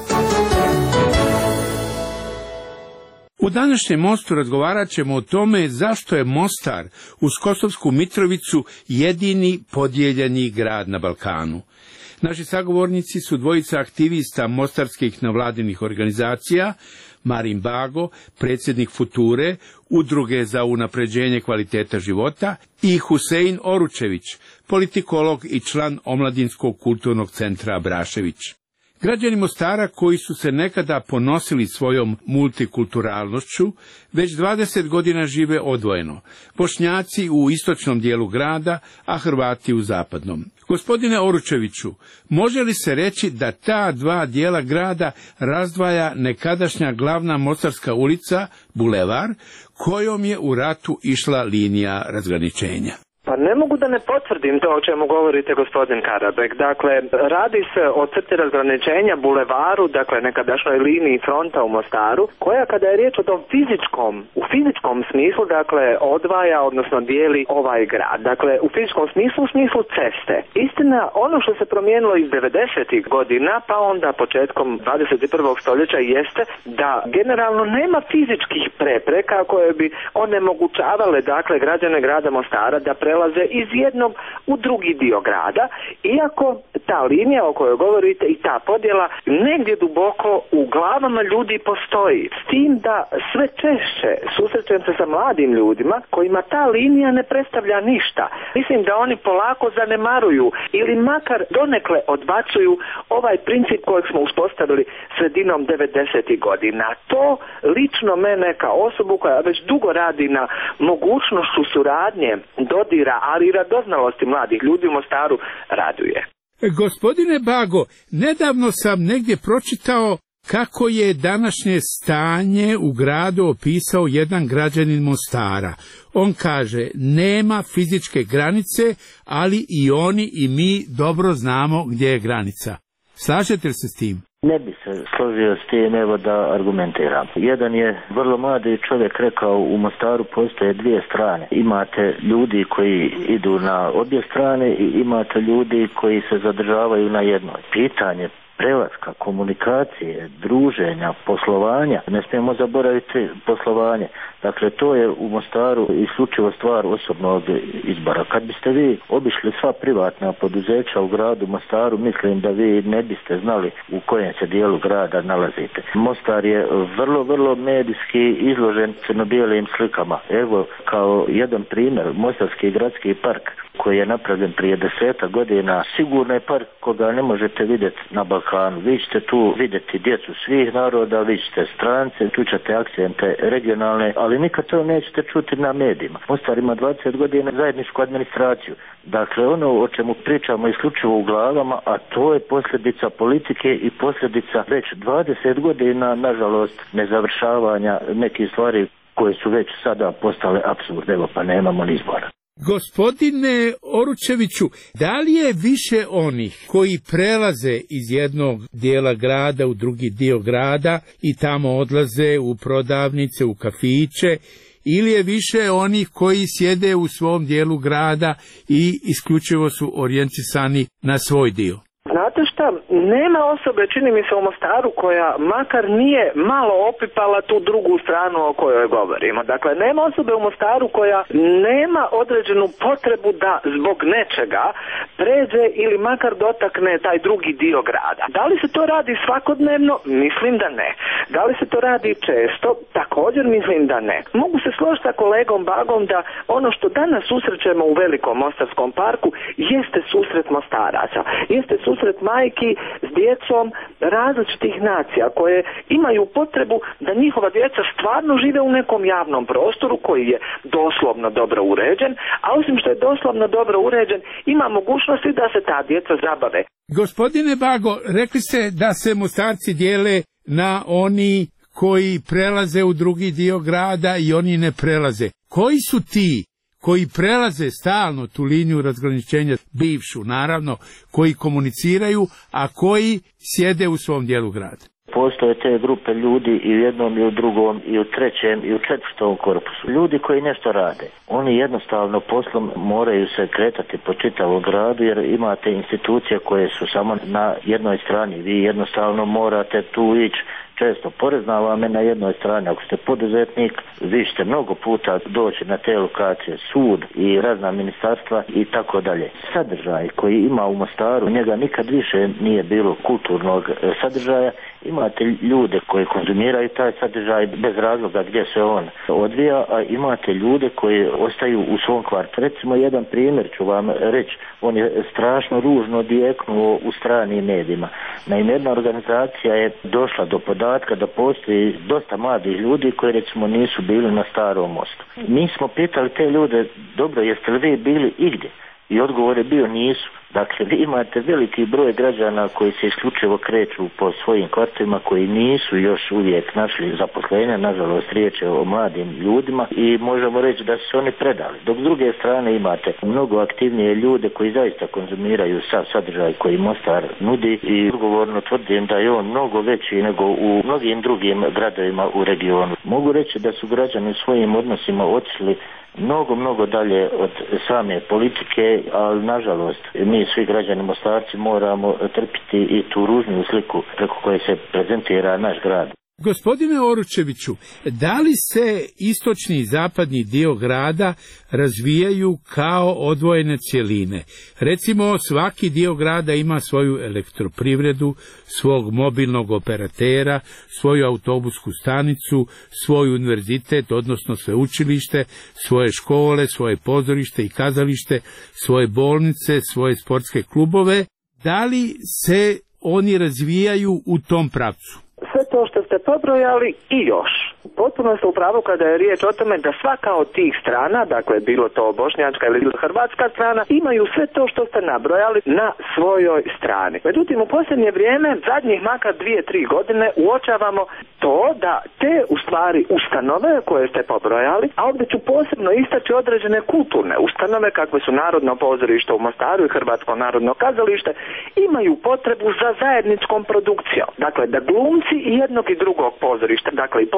U današnjem Mostu razgovarat ćemo o tome zašto je Mostar uz Kosovsku Mitrovicu jedini podijeljeni grad na Balkanu. Naši sagovornici su dvojica aktivista mostarskih nevladinih organizacija, Marin Bago, predsjednik Future, Udruge za unapređenje kvaliteta života, i Husein Oručević, politikolog i član Omladinskog kulturnog centra Abrašević. Građani Mostara, koji su se nekada ponosili svojom multikulturalnošću, već dvadeset godina žive odvojeno. Bošnjaci u istočnom dijelu grada, a Hrvati u zapadnom. Gospodine Oručeviću, može li se reći da ta dva dijela grada razdvaja nekadašnja glavna Mostarska ulica, bulevar, kojom je u ratu išla linija razgraničenja? Pa ne mogu da ne potvrdim to o čemu govorite, gospodin Karabek. Dakle, radi se o crti razgraničenja bulevaru, dakle nekadašnjoj liniji fronta u Mostaru, koja kada je riječ o tom fizičkom, u fizičkom smislu, dakle, odvaja, odnosno dijeli ovaj grad. Dakle, u fizičkom smislu, u smislu ceste. Istina, ono što se promijenilo iz devedesetih godina, pa onda početkom dvadeset prvog stoljeća jeste da generalno nema fizičkih prepreka koje bi onemogućavale, dakle, građane grada Mostara da prelaze iz jednog u drugi dio grada, iako ta linija o kojoj govorite i ta podjela negdje duboko u glavama ljudi postoji. S tim da sve češće susrećem se sa mladim ljudima kojima ta linija ne predstavlja ništa. Mislim da oni polako zanemaruju ili makar donekle odbacuju ovaj princip kojeg smo uspostavili sredinom devedesetih godina. To lično mene kao osobu koja već dugo radi na mogućnošću suradnje, dodira, ali i radoznalosti mladih ljudi u Mostaru raduje. Gospodine Bago, nedavno sam negdje pročitao kako je današnje stanje u gradu opisao jedan građanin Mostara. On kaže, nema fizičke granice, ali i oni i mi dobro znamo gdje je granica. Slažete li se s tim? Ne bi se složio s tim, evo da argumentiram. Jedan je vrlo mladi čovjek rekao, u Mostaru postoje dvije strane. Imate ljudi koji idu na obje strane i imate ljudi koji se zadržavaju na jednoj. Pitanje prelaska, komunikacije, druženja, poslovanja. Ne smijemo zaboraviti poslovanje. Dakle, to je u Mostaru isključivo stvar osobnog izbora. Kad biste vi obišli sva privatna poduzeća u gradu Mostaru, mislim da vi ne biste znali u kojem se dijelu grada nalazite. Mostar je vrlo, vrlo medijski izložen crno-bijelim slikama. Evo, kao jedan primjer, Mostarski gradski park koji je napravljen prije deseta godina, sigurno je park koga ne možete vidjeti na Balkanu. Vi ćete tu vidjeti djecu svih naroda, vi ćete strance, tu ćete akcente regionalne, ali nikad to nećete čuti na medijima. Mostar ima dvadeset godina zajedničku administraciju. Dakle, ono o čemu pričamo isključivo u glavama, a to je posljedica politike i posljedica već dvadeset godina, nažalost, nezavršavanja nekih stvari koje su već sada postale apsurd, evo pa nemamo ni izbora. Gospodine Oručeviću, da li je više onih koji prelaze iz jednog dijela grada u drugi dio grada i tamo odlaze u prodavnice, u kafiće, ili je više onih koji sjede u svom dijelu grada i isključivo su orijentisani na svoj dio? Znate šta, nema osobe, čini mi se u Mostaru, koja makar nije malo opipala tu drugu stranu o kojoj govorimo. Dakle, nema osobe u Mostaru koja nema određenu potrebu da zbog nečega pređe ili makar dotakne taj drugi dio grada. Da li se to radi svakodnevno? Mislim da ne. Da li se to radi često? Također mislim da ne. Mogu se složiti sa kolegom Bagom da ono što danas susrećemo u velikom Mostarskom parku jeste susret Mostaraca. Jeste susret majki s djecom različitih nacija koje imaju potrebu da njihova djeca stvarno žive u nekom javnom prostoru koji je doslovno dobro uređen, a osim što je doslovno dobro uređen, ima mogućnosti da se ta djeca zabave. Gospodine Bago, rekli ste da se Mostarci dijele na oni koji prelaze u drugi dio grada i oni ne prelaze. Koji su ti koji prelaze stalno tu liniju razgraničenja, bivšu naravno, koji komuniciraju, a koji sjede u svom dijelu grada? Postoje te grupe ljudi i u jednom i u drugom i u trećem i u četvrtom korpusu. Ljudi koji nešto rade. Oni jednostavno poslom moraju se kretati po čitavom gradu jer imate institucije koje su samo na jednoj strani. Vi jednostavno morate tu ići. Često porezna vam je na jednoj strani. Ako ste poduzetnik, vi ćete mnogo puta doći na te lokacije, sud i razna ministarstva i tako dalje. Sadržaj koji ima u Mostaru, njega nikad više nije bilo kulturnog sadržaja. Imate ljude koji konzumiraju taj sadržaj bez razloga gdje se on odvija, a imate ljude koji ostaju u svom kvartu. Recimo jedan primjer ću vam reći, on je strašno ružno odjeknuo u stranim medijima. Naime, jedna organizacija je došla do podatka da postoji dosta mladih ljudi koji recimo nisu bili na Starom mostu. Mi smo pitali te ljude, dobro, jeste li vi bili igdje? I odgovor je bio nisu. Dakle, vi imate veliki broj građana koji se isključivo kreću po svojim kvartovima, koji nisu još uvijek našli zaposlenja, nažalost riječ je o mladim ljudima i možemo reći da su se oni predali. Dok s druge strane imate mnogo aktivnije ljude koji zaista konzumiraju sav sadržaj koji Mostar nudi i odgovorno tvrdim da je on mnogo veći nego u mnogim drugim gradovima u regionu. Mogu reći da su građani u svojim odnosima otišli mnogo, mnogo dalje od same politike, ali nažalost mi svi građani Mostarci moramo trpiti i tu ružnu sliku preko koje se prezentira naš grad. Gospodine Oručeviću, da li se istočni i zapadni dio grada razvijaju kao odvojene cjeline? Recimo, svaki dio grada ima svoju elektroprivredu, svog mobilnog operatera, svoju autobusku stanicu, svoj univerzitet, odnosno sveučilište, svoje škole, svoje pozorište i kazalište, svoje bolnice, svoje sportske klubove. Da li se oni razvijaju u tom pravcu? Sve to što ste pobrojali i još. Potpuno ste u pravu kada je riječ o tome da svaka od tih strana, dakle bilo to bošnjačka ili hrvatska strana, imaju sve to što ste nabrojali na svojoj strani. Međutim, u posljednje vrijeme, zadnjih makar dvije, tri godine, uočavamo to da te u stvari ustanove koje ste pobrojali, a ovdje ću posebno istaći određene kulturne ustanove kakve su Narodno pozorište u Mostaru i Hrvatsko narodno kazalište, imaju potrebu za zajedničkom produkcijom. Dakle, da glumci i jednog i drugog pozorišta, dakle i pozorišta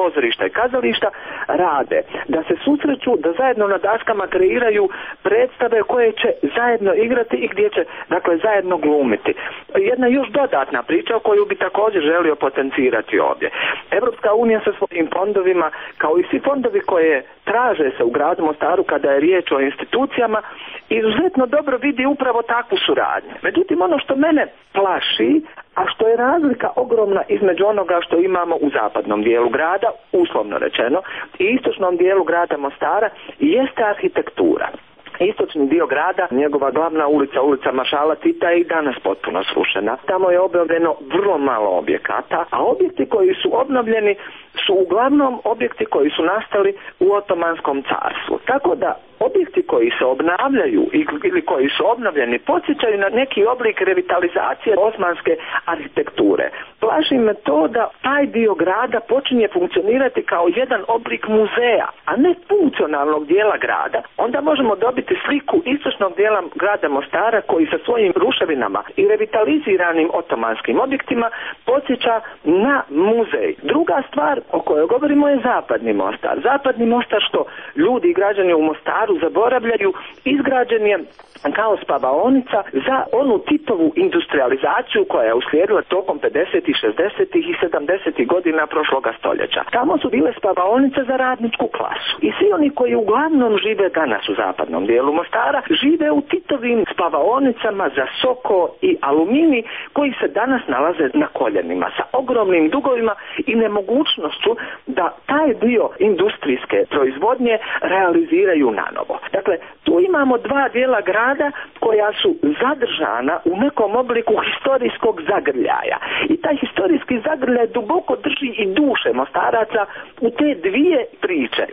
pozorišta i kazališta rade, da se susreću, da zajedno na daskama kreiraju predstave koje će zajedno igrati i gdje će, dakle, zajedno glumiti. Jedna još dodatna priča koju bi također želio potencirati ovdje. Evropska unija sa svojim fondovima, kao i svi fondovi koje traže se u gradu Mostaru kada je riječ o institucijama, izuzetno dobro vidi upravo takvu suradnju. Međutim, ono što mene plaši, a što je razlika ogromna između onoga što imamo u zapadnom dijelu grada, uslovno rečeno, i istočnom dijelu grada Mostara, jeste arhitektura. Istočni dio grada, njegova glavna ulica, ulica Maršala Tita, je i danas potpuno srušena. Tamo je obnovljeno vrlo malo objekata, a objekti koji su obnovljeni su uglavnom objekti koji su nastali u Otomanskom carstvu. Tako da objekti koji se obnavljaju ili koji su obnovljeni podsjećaju na neki oblik revitalizacije osmanske arhitekture. Plaši me to da taj dio grada počinje funkcionirati kao jedan oblik muzeja, a ne funkcionalnog dijela grada. Onda možemo dobiti sliku istočnog dijela grada Mostara koji sa svojim ruševinama i revitaliziranim otomanskim objektima podsjeća na muzej. Druga stvar o kojoj govorimo je zapadni Mostar. Zapadni Mostar, što ljudi i građani u Mostaru zaboravljaju, izgrađen je kao spavaonica za onu Titovu industrializaciju koja je uslijedila tokom pedesetih, šezdesetih i sedamdesetih godina prošloga stoljeća. Tamo su bile spavaonice za radničku klasu. I svi oni koji uglavnom žive danas u zapadnom dijelu Mostara žive u Titovim spavaonicama za soko i alumini koji se danas nalaze na koljenima sa ogromnim dugovima i nemogućnošću da taj dio industrijske proizvodnje realiziraju nanovo. Dakle, tu imamo dva dijela grada koja su zadržana u nekom obliku historijskog zagrljaja. I taj historijski zagrljaj duboko drži i duše Mostaraca u te dvije priče.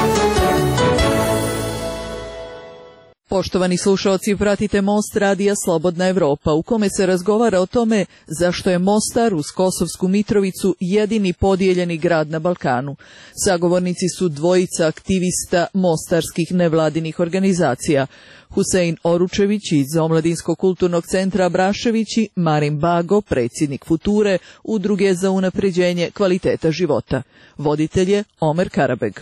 Poštovani slušalci, pratite Most radija Slobodna Evropa, u kome se razgovara o tome zašto je Mostar uz Kosovsku Mitrovicu jedini podijeljeni grad na Balkanu. Sagovornici su dvojica aktivista mostarskih nevladinih organizacija, Husein Oručević iz Omladinskog kulturnog centra Abrašević i Marin Bago, predsjednik Future, udruge za unapređenje kvaliteta života. Voditelj je Omer Karabeg.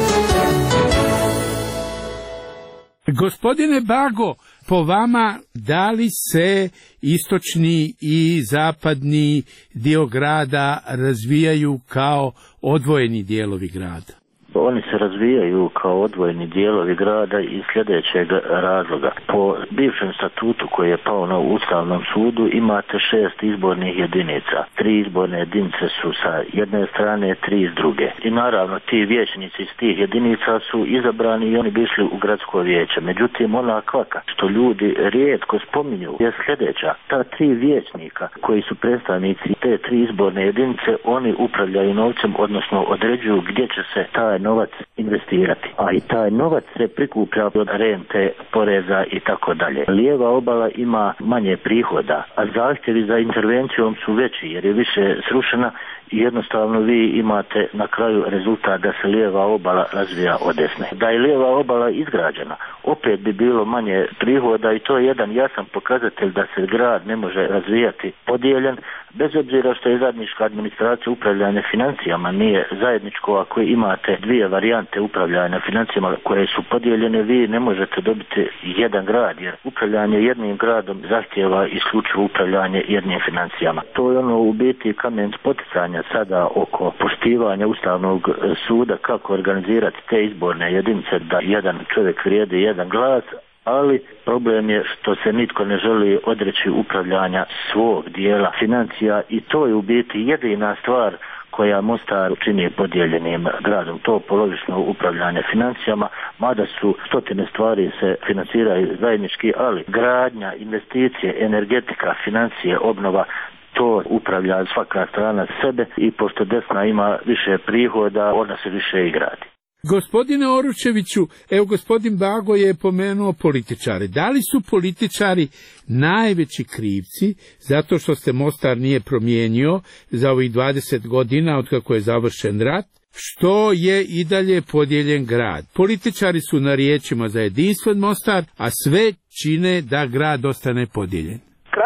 Gospodine Bago, po vama, da li se istočni i zapadni dio grada razvijaju kao odvojeni dijelovi grada? Oni se razvijaju kao odvojeni dijelovi grada iz sljedećeg razloga. Po bivšem statutu koji je pao na Ustavnom sudu imate šest izbornih jedinica. Tri izborne jedinice su sa jedne strane, tri iz druge. I naravno ti vijećnici iz tih jedinica su izabrani i oni bi išli u gradsko vijeće. Međutim, ona kvaka što ljudi rijetko spominju je sljedeća. Ta tri vijećnika koji su predstavnici te tri izborne jedinice, oni upravljaju novcem, odnosno određuju gdje će se taj novac investirati. A i taj novac se prikuplja od rente, poreza i tako dalje. Lijeva obala ima manje prihoda, a zahtjevi za intervencijom su veći jer je više srušena i jednostavno vi imate na kraju rezultat da se lijeva obala razvija od desne. Da je lijeva obala izgrađena, opet bi bilo manje prihoda i to je jedan jasan pokazatelj da se grad ne može razvijati podijeljen, bez obzira što je zajednička administracija upravljanja financijama nije zajedničko. Ako imate dvije varijante upravljanja financijama koje su podijeljene, vi ne možete dobiti jedan grad, jer upravljanje jednim gradom zahtjeva isključivo upravljanje jednim financijama. To je ono u biti kamen spoticanja sada oko poštivanja Ustavnog suda kako organizirati te izborne jedinice da jedan čovjek vrijedi jedan glas, ali problem je što se nitko ne želi odreći upravljanja svog dijela financija i to je u biti jedina stvar koja Mostar čini podijeljenim gradom, to polovično upravljanje financijama, mada su stotine stvari se financiraju zajednički, ali gradnja, investicije, energetika, financije, obnova, to upravlja svaka strana sebe i pošto desna ima više prihoda, ona se više i gradi. Gospodine Oručeviću, evo gospodin Bago je pomenuo političare. Da li su političari najveći krivci zato što se Mostar nije promijenio za ovih dvadeset godina od kako je završen rat, što je i dalje podijeljen grad? Političari su na riječima za jedinstven Mostar, a sve čine da grad ostane podijeljen.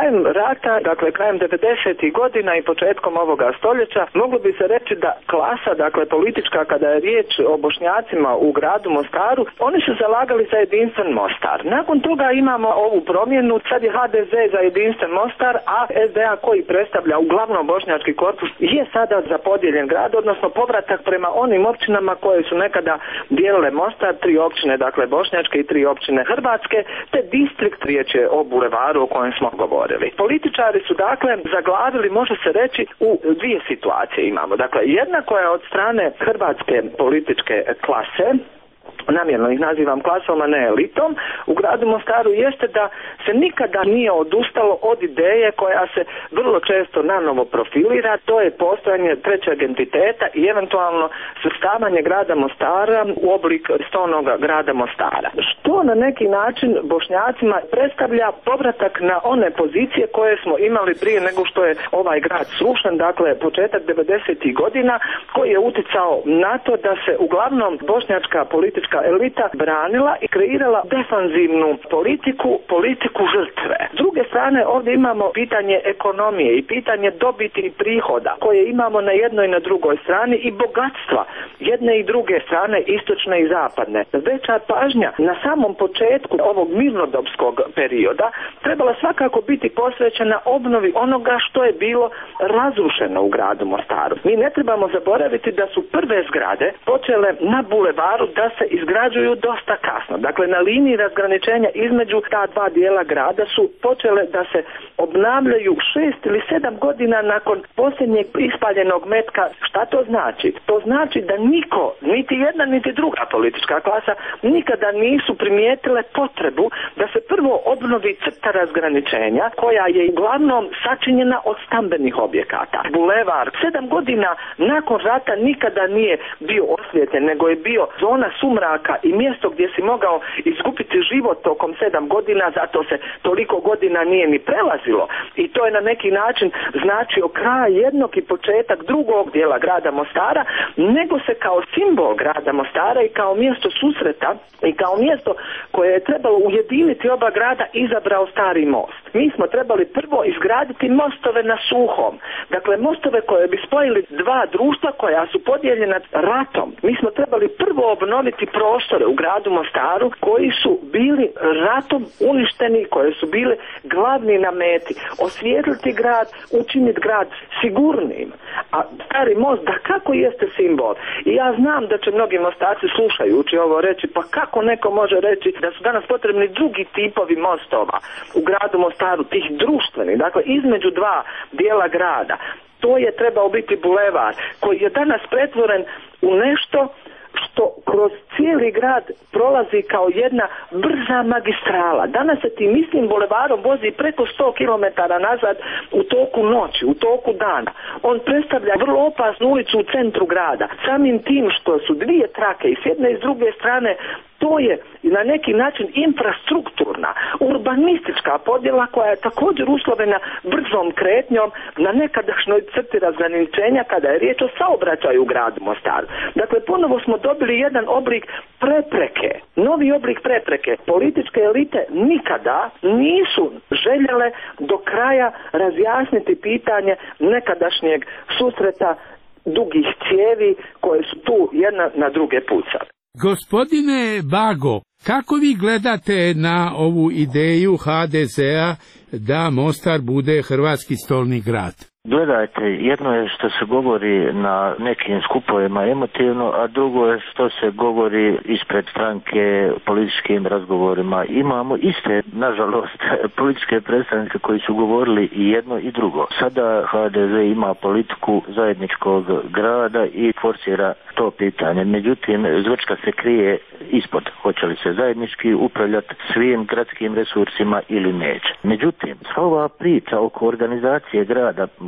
krajem rata, dakle krajem devedesetih godina i početkom ovoga stoljeća, moglo bi se reći da klasa, dakle politička, kada je riječ o Bošnjacima u gradu Mostaru, oni su zalagali za jedinstven Mostar. Nakon toga imamo ovu promjenu, sad je H D Z za jedinstven Mostar, a S D A koji predstavlja uglavnom bošnjački korpus je sada za podijeljen grad, odnosno povratak prema onim općinama koje su nekada dijelile Mostar, tri općine, dakle bošnjačke i tri općine hrvatske, te distrikt, riječ je o bulevaru o kojem smo govorili. Političari su dakle zaglavili, može se reći, u dvije situacije imamo. Dakle, jedna koja je od strane hrvatske političke klase, namjerno ih nazivam klasom, a ne elitom, u gradu Mostaru jeste da se nikada nije odustalo od ideje koja se vrlo često nanovo profilira, to je postojanje trećeg entiteta i eventualno svrstavanje grada Mostara u oblik stonoga grada Mostara. Što na neki način Bošnjacima predstavlja povratak na one pozicije koje smo imali prije nego što je ovaj grad srušen, dakle početak devedesetih godina, koji je uticao na to da se uglavnom bošnjačka politička elita branila i kreirala defanzivnu politiku, politiku žrtve. S druge strane, ovdje imamo pitanje ekonomije i pitanje dobiti i prihoda koje imamo na jednoj i na drugoj strani i bogatstva jedne i druge strane, istočne i zapadne. Veća pažnja na samom početku ovog mirnodopskog perioda trebala svakako biti posvećena obnovi onoga što je bilo razrušeno u gradu Mostaru. Mi ne trebamo zaboraviti da su prve zgrade počele na bulevaru da se izgrađuju dosta kasno. Dakle, na liniji razgraničenja između ta dva dijela grada su počele da se obnavljaju šest ili sedam godina nakon posljednjeg ispaljenog metka. Šta to znači? To znači da niko, niti jedna niti druga politička klasa nikada nisu primijetile potrebu da se prvo obnovi crta razgraničenja koja je uglavnom sačinjena od stambenih objekata. Bulevar sedam godina nakon rata nikada nije bio osvijetljen, nego je bio zona sumraka i mjesto gdje si mogao izgubiti život tokom sedam godina, zato se toliko godina nije ni prelazilo. I to je na neki način značio kraj jednog i početak drugog dijela grada Mostara, nego se kao simbol grada Mostara i kao mjesto susreta i kao mjesto koje je trebalo ujediniti oba grada izabrao Stari most. Mi smo trebali prvo izgraditi mostove na Suhom. Dakle, mostove koje bi spojili dva društva koja su podijeljena ratom. Mi smo trebali prvo obnoviti prostore u gradu Mostaru koji su bili ratom uništeni, koje su bili glavni nameti. Osvijetliti grad, učiniti grad sigurnim. A Stari most da kako jeste simbol. I ja znam da će mnogi Mostarci slušajući ovo reći, pa kako neko može reći da su danas potrebni drugi tipovi mostova u gradu Mostaru, tih društvenih, dakle između dva dijela grada. To je trebao biti bulevar koji je danas pretvoren u nešto što kroz cijeli grad prolazi kao jedna brza magistrala. Danas se tim istim bulevarom vozi preko sto kilometara nazad u toku noći, u toku dana. On predstavlja vrlo opasnu ulicu u centru grada. Samim tim što su dvije trake i s jedne i s druge strane, to je na neki način infrastrukturna, urbanistička podjela koja je također uslovena brzom kretnjom na nekadašnjoj crti razgraničenja kada je riječ o saobraćaju u gradu Mostaru. Dakle, ponovo smo dobili jedan oblik prepreke, novi oblik prepreke. Političke elite nikada nisu željele do kraja razjasniti pitanje nekadašnjeg susreta dugih cijevi koje su tu jedna na druge pucale. Gospodine Bago, kako vi gledate na ovu ideju ha de zea da Mostar bude hrvatski stolni grad? Gledajte, jedno je što se govori na nekim skupovima emotivno, a drugo je što se govori ispred stranke političkim razgovorima. Imamo iste, nažalost, političke predstavnike koji su govorili i jedno i drugo. Sada ha de ze ima politiku zajedničkog grada i forsira to pitanje. Međutim, zvrčka se krije ispod. Hoće li se zajednički upravljati svim gradskim resursima ili neće. Međutim, sva ova priča oko organizacije grada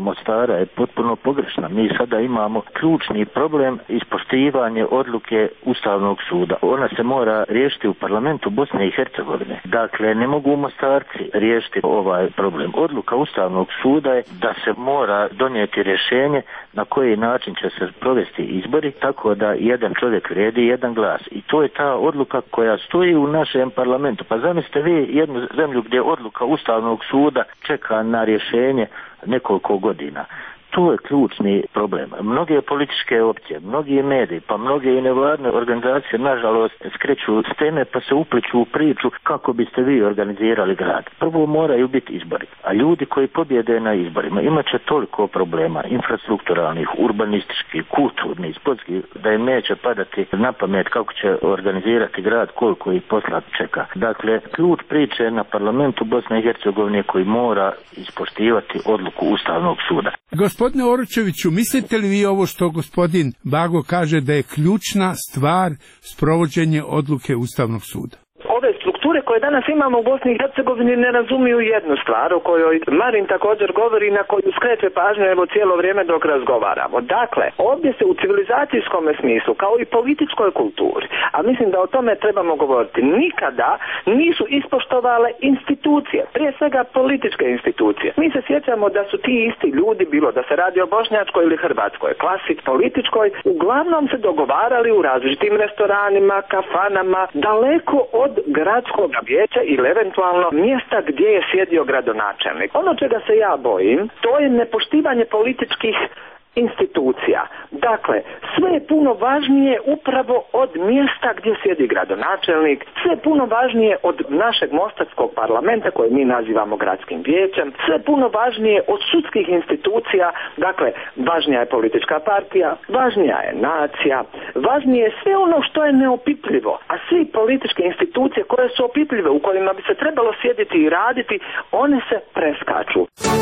Mostara je potpuno pogrešna. Mi sada imamo ključni problem ispoštivanje odluke Ustavnog suda. Ona se mora riješiti u parlamentu Bosne i Hercegovine. Dakle, ne mogu Mostarci riješiti ovaj problem. Odluka Ustavnog suda je da se mora donijeti rješenje na koji način će se provesti izbori, tako da jedan čovjek vrijedi jedan glas. I to je ta odluka koja stoji u našem parlamentu. Pa zamislite vi jednu zemlju gdje odluka Ustavnog suda čeka na rješenje nekoliko godina. To je ključni problem. Mnoge političke opcije, mnogi mediji, pa mnoge i nevladne organizacije, nažalost, skreću s teme pa se upliču u priču kako biste vi organizirali grad. Prvo moraju biti izbori, a ljudi koji pobjede na izborima imat će toliko problema, infrastrukturalnih, urbanističkih, kulturnih, sportskih, da im neće padati na pamet kako će organizirati grad, koliko ih posla čeka. Dakle, ključ priče je na parlamentu Bosne i Hercegovine koji mora ispoštivati odluku Ustavnog suda. Gospodine Oručeviću, mislite li vi ovo što gospodin Bago kaže da je ključna stvar sprovođenje odluke Ustavnog suda? Ove strukture koje danas imamo u Bosni i Hercegovini ne razumiju jednu stvar o kojoj Marin također govori, na koju skreće pažnju evo cijelo vrijeme dok razgovaramo. Dakle, ovdje se u civilizacijskom smislu, kao i političkoj kulturi, a mislim da o tome trebamo govoriti, nikada nisu ispoštovale institucije, prije svega političke institucije. Mi se sjećamo da su ti isti ljudi, bilo da se radi o bošnjačkoj ili hrvatskoj klasi, političkoj, uglavnom se dogovarali u različitim restoranima, kafanama, daleko od gradskog vijeća ili eventualno mjesta gdje je sjedio gradonačelnik. Ono čega se ja bojim, to je nepoštivanje političkih institucija. Dakle, sve je puno važnije upravo od mjesta gdje sjedi gradonačelnik, sve je puno važnije od našeg mostarskog parlamenta koje mi nazivamo gradskim vijećem, sve je puno važnije od sudskih institucija, dakle, važnija je politička partija, važnija je nacija, važnije je sve ono što je neopipljivo, a svi političke institucije koje su opipljive, u kojima bi se trebalo sjediti i raditi, one se preskaču.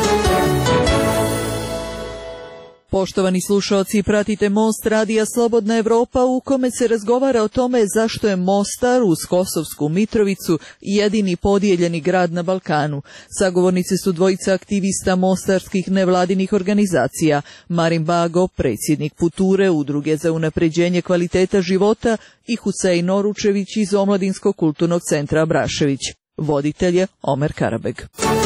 Poštovani slušalci, pratite Most radija Slobodna Evropa u kome se razgovara o tome zašto je Mostar uz Kosovsku Mitrovicu jedini podijeljeni grad na Balkanu. Sagovornici su dvojica aktivista mostarskih nevladinih organizacija, Marin Bago, predsjednik Future, Udruge za unapređenje kvaliteta života, i Husein Oručević iz Omladinskog kulturnog centra Abrašević. Voditelj je Omer Karabeg.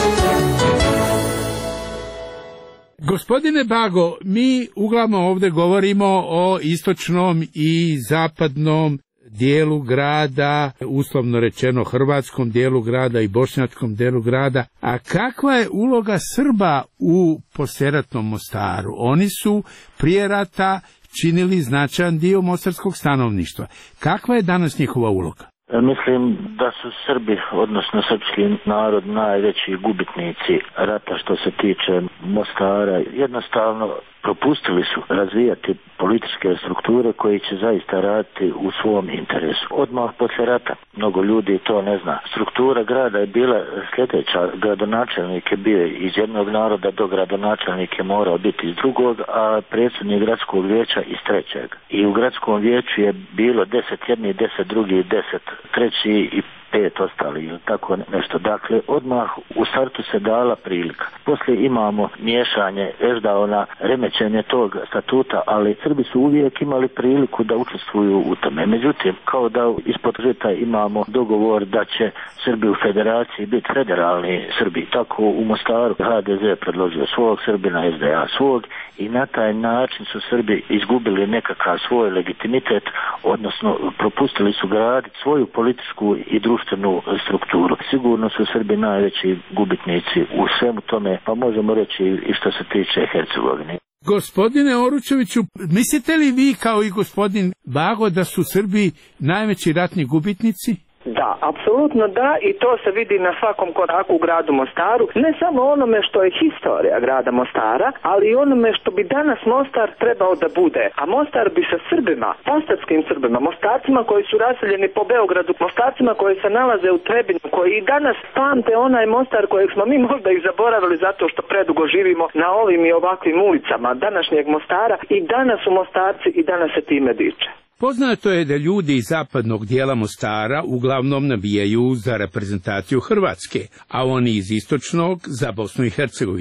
Gospodine Bago, mi uglavnom ovdje govorimo o istočnom i zapadnom dijelu grada, uslovno rečeno hrvatskom dijelu grada i bošnjačkom dijelu grada. A kakva je uloga Srba u poslijeratnom Mostaru? Oni su prije rata činili značajan dio mostarskog stanovništva. Kakva je danas njihova uloga? Mislim da su Srbi, odnosno srpski narod, najveći gubitnici rata što se tiče Mostara. Jednostavno propustili su razvijati političke strukture koji će zaista raditi u svom interesu. Odmah poslije rata, mnogo ljudi to ne zna. Struktura grada je bila sljedeća. Gradonačelnik je bio iz jednog naroda, do gradonačelnik je morao biti iz drugog, a predsjednik gradskog vijeća iz trećeg. I u gradskom vijeću je bilo deset jedni, deset drugi, deset treći i pet ostali ili tako nešto. Dakle, odmah u startu se dala prilika. Poslije imamo miješanje Eždaona, remećenje tog statuta, ali Srbi su uvijek imali priliku da učestvuju u tome. Međutim, kao da ispod žita imamo dogovor da će Srbi u federaciji biti federalni Srbi. Tako u Mostaru ha de ze predložio svog Srbina, es de a svog, i na taj način su Srbi izgubili nekakav svoj legitimitet, odnosno propustili su graditi svoju političku i društvenu strukturu. Sigurno su Srbi najveći gubitnici u svemu tome, pa možemo reći i što se tiče Hercegovine. Gospodine Oručeviću, mislite li vi kao i gospodin Bago da su Srbi najveći ratni gubitnici? Da, apsolutno da, i to se vidi na svakom koraku u gradu Mostaru, ne samo onome što je historija grada Mostara, ali i onome što bi danas Mostar trebao da bude. A Mostar bi sa Srbima, mostarskim Srbima, Mostarcima koji su raseljeni po Beogradu, Mostarcima koji se nalaze u Trebinju, koji i danas pamte onaj Mostar kojeg smo mi možda i zaboravili zato što predugo živimo na ovim i ovakvim ulicama današnjeg Mostara, i danas su Mostarci i danas se time diče. Poznato je da ljudi iz zapadnog dijela Mostara uglavnom navijaju za reprezentaciju Hrvatske, a oni iz istočnog za Bosnu i Hercegovinu.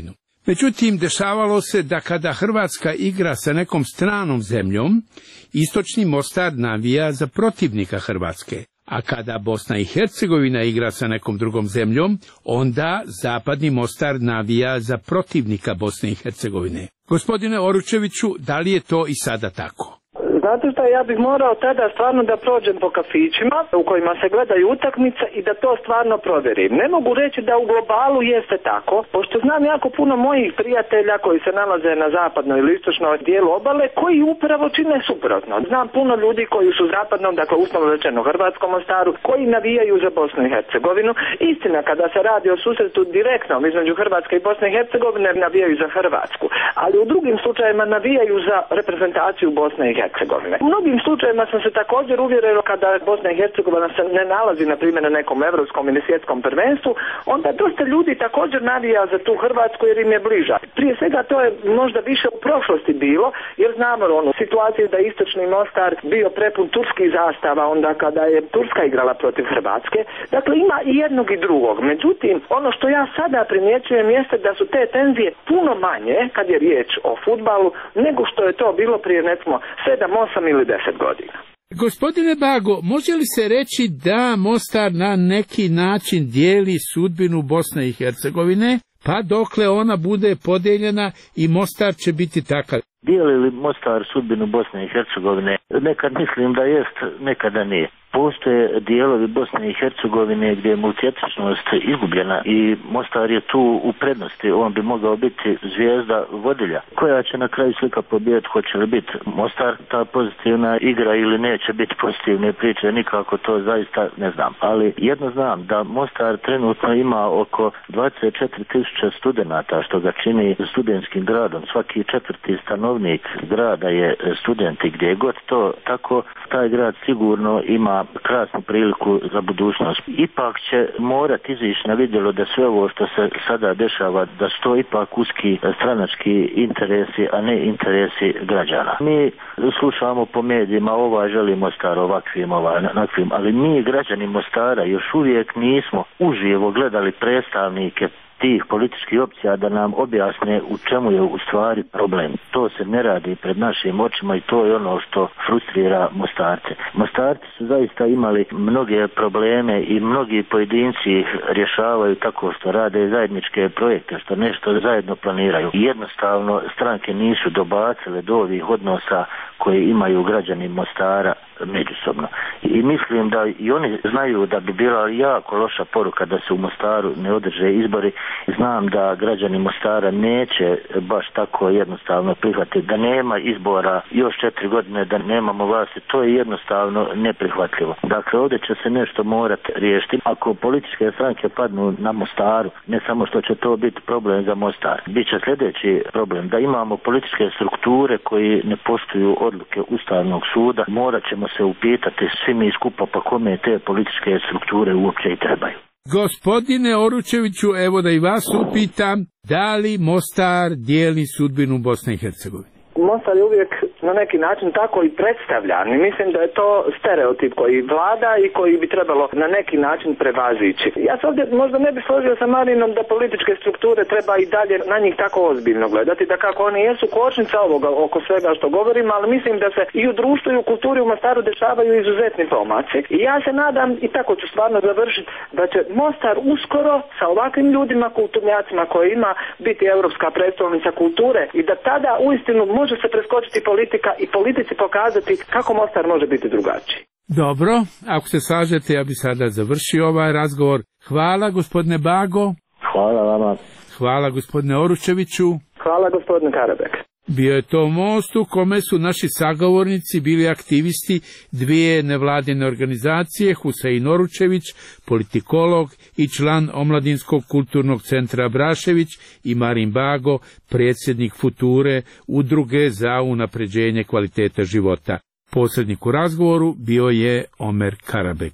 Međutim, dešavalo se da kada Hrvatska igra sa nekom stranom zemljom, istočni Mostar navija za protivnika Hrvatske, a kada Bosna i Hercegovina igra sa nekom drugom zemljom, onda zapadni Mostar navija za protivnika Bosne i Hercegovine. Gospodine Oručeviću, da li je to i sada tako? Znate šta, ja bih morao tada stvarno da prođem po kafićima u kojima se gledaju utakmice i da to stvarno provjerim. Ne mogu reći da u globalu jeste tako, pošto znam jako puno mojih prijatelja koji se nalaze na zapadnoj ili istočnoj dijelu obale, koji upravo čine suprotno. Znam puno ljudi koji su zapadnom, dakle uslovno rečeno hrvatskom Mostaru, koji navijaju za Bosnu i Hercegovinu. Istina, kada se radi o susretu direktnom između Hrvatske i Bosne i Hercegovine, navijaju za Hrvatsku, ali u drugim slučajevima navijaju za reprezentaciju Bosne i Hercegovine. U mnogim slučajevima sam se također uvjerila kada Bosna i Hercegovina se ne nalazi na primjer na nekom evropskom ili svjetskom prvenstvu, onda dosta ljudi također navija za tu Hrvatsku jer im je bliža. Prije svega to je možda više u prošlosti bilo, jer znamo onu situaciju da je istočni Mostar bio prepun turskih zastava onda kada je Turska igrala protiv Hrvatske. Dakle, ima i jednog i drugog. Međutim, ono što ja sada primjećujem jeste da su te tenzije puno manje kad je riječ o fudbalu nego što je to bilo prije recimo sedam, osam ili deset godina. Gospodine Bago, može li se reći da Mostar na neki način dijeli sudbinu Bosne i Hercegovine, pa dokle ona bude podijeljena i Mostar će biti takav? Dijeli li Mostar sudbinu Bosne i Hercegovine? Nekad mislim da jest, nekada nije. Postoje dijelovi Bosne i Hercegovine gdje je multietničnost izgubljena i Mostar je tu u prednosti. On bi mogao biti zvijezda vodilja. Koja će na kraju slika pobijeti, hoće li biti Mostar ta pozitivna igra ili neće biti pozitivne priče, nikako to zaista ne znam. Ali jedno znam, da Mostar trenutno ima oko dvadeset četiri tisuće studenata, što ga čini studentskim gradom. Svaki četvrti stanovnik grada je student i gdje je god to tako, taj grad sigurno ima krasnu priliku za budućnost. Ipak će morati izići na vidjelo da sve ovo što se sada dešava, da su to ipak uski stranački interesi, a ne interesi građana. Mi slušamo po medijima, ova želi Mostar ovakvim, onakvim, ali mi građani Mostara još uvijek nismo uživo gledali predstavnike tih političkih opcija da nam objasne u čemu je u stvari problem. To se ne radi pred našim očima i to je ono što frustrira Mostarce. Mostarci su zaista imali mnoge probleme i mnogi pojedinci ih rješavaju tako što rade zajedničke projekte, što nešto zajedno planiraju. Jednostavno stranke nisu dobacile do ovih odnosa koje imaju građani Mostara međusobno. I mislim da i oni znaju da bi bila jako loša poruka da se u Mostaru ne održe izbori. Znam da građani Mostara neće baš tako jednostavno prihvatiti da nema izbora još četiri godine, da nemamo vlasti. To je jednostavno neprihvatljivo. Dakle, ovdje će se nešto morati riješiti. Ako političke stranke padnu na Mostaru, ne samo što će to biti problem za Mostar, bit će sljedeći problem da imamo političke strukture koji ne poštuju odluke Ustavnog suda. Morat ćemo se upitati svi mi skupa pa kome te političke strukture uopće i trebaju. Gospodine Oručeviću, evo da i vas upitam, da li Mostar dijeli sudbinu Bosne i Hercegovine? Mostar je uvijek na neki način tako i predstavljan i mislim da je to stereotip koji vlada i koji bi trebalo na neki način prevazići. Ja se ovdje možda ne bi složio sa Marinom da političke strukture treba i dalje na njih tako ozbiljno gledati, da kako oni jesu kočnica ovoga oko svega što govorimo, ali mislim da se i u društvu i u kulturi u Mostaru dešavaju izuzetni pomaci. I ja se nadam, i tako ću stvarno završiti, da će Mostar uskoro sa ovakvim ljudima, kulturnjacima koje ima, biti europska predstavnica kulture i da tada uistinu može se preskočiti politika i politici pokazati kako Mostar može biti drugačiji. Dobro, ako se slažete, ja bi sada završio ovaj razgovor. Hvala, gospodine Bago. Hvala vama. Hvala, gospodine Oručeviću. Hvala, gospodine Karabek. Bio je to most u kome su naši sagovornici bili aktivisti dvije nevladine organizacije, Husein Oručević, politikolog i član Omladinskog kulturnog centra Brašević, i Marin Bago, predsjednik Future, udruge za unapređenje kvaliteta života. Posrednik u razgovoru bio je Omer Karabek.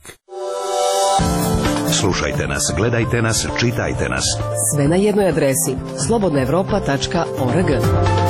Slušajte nas, gledajte nas, čitajte nas. Sve na jednoj adresi slobodna evropa tačka org.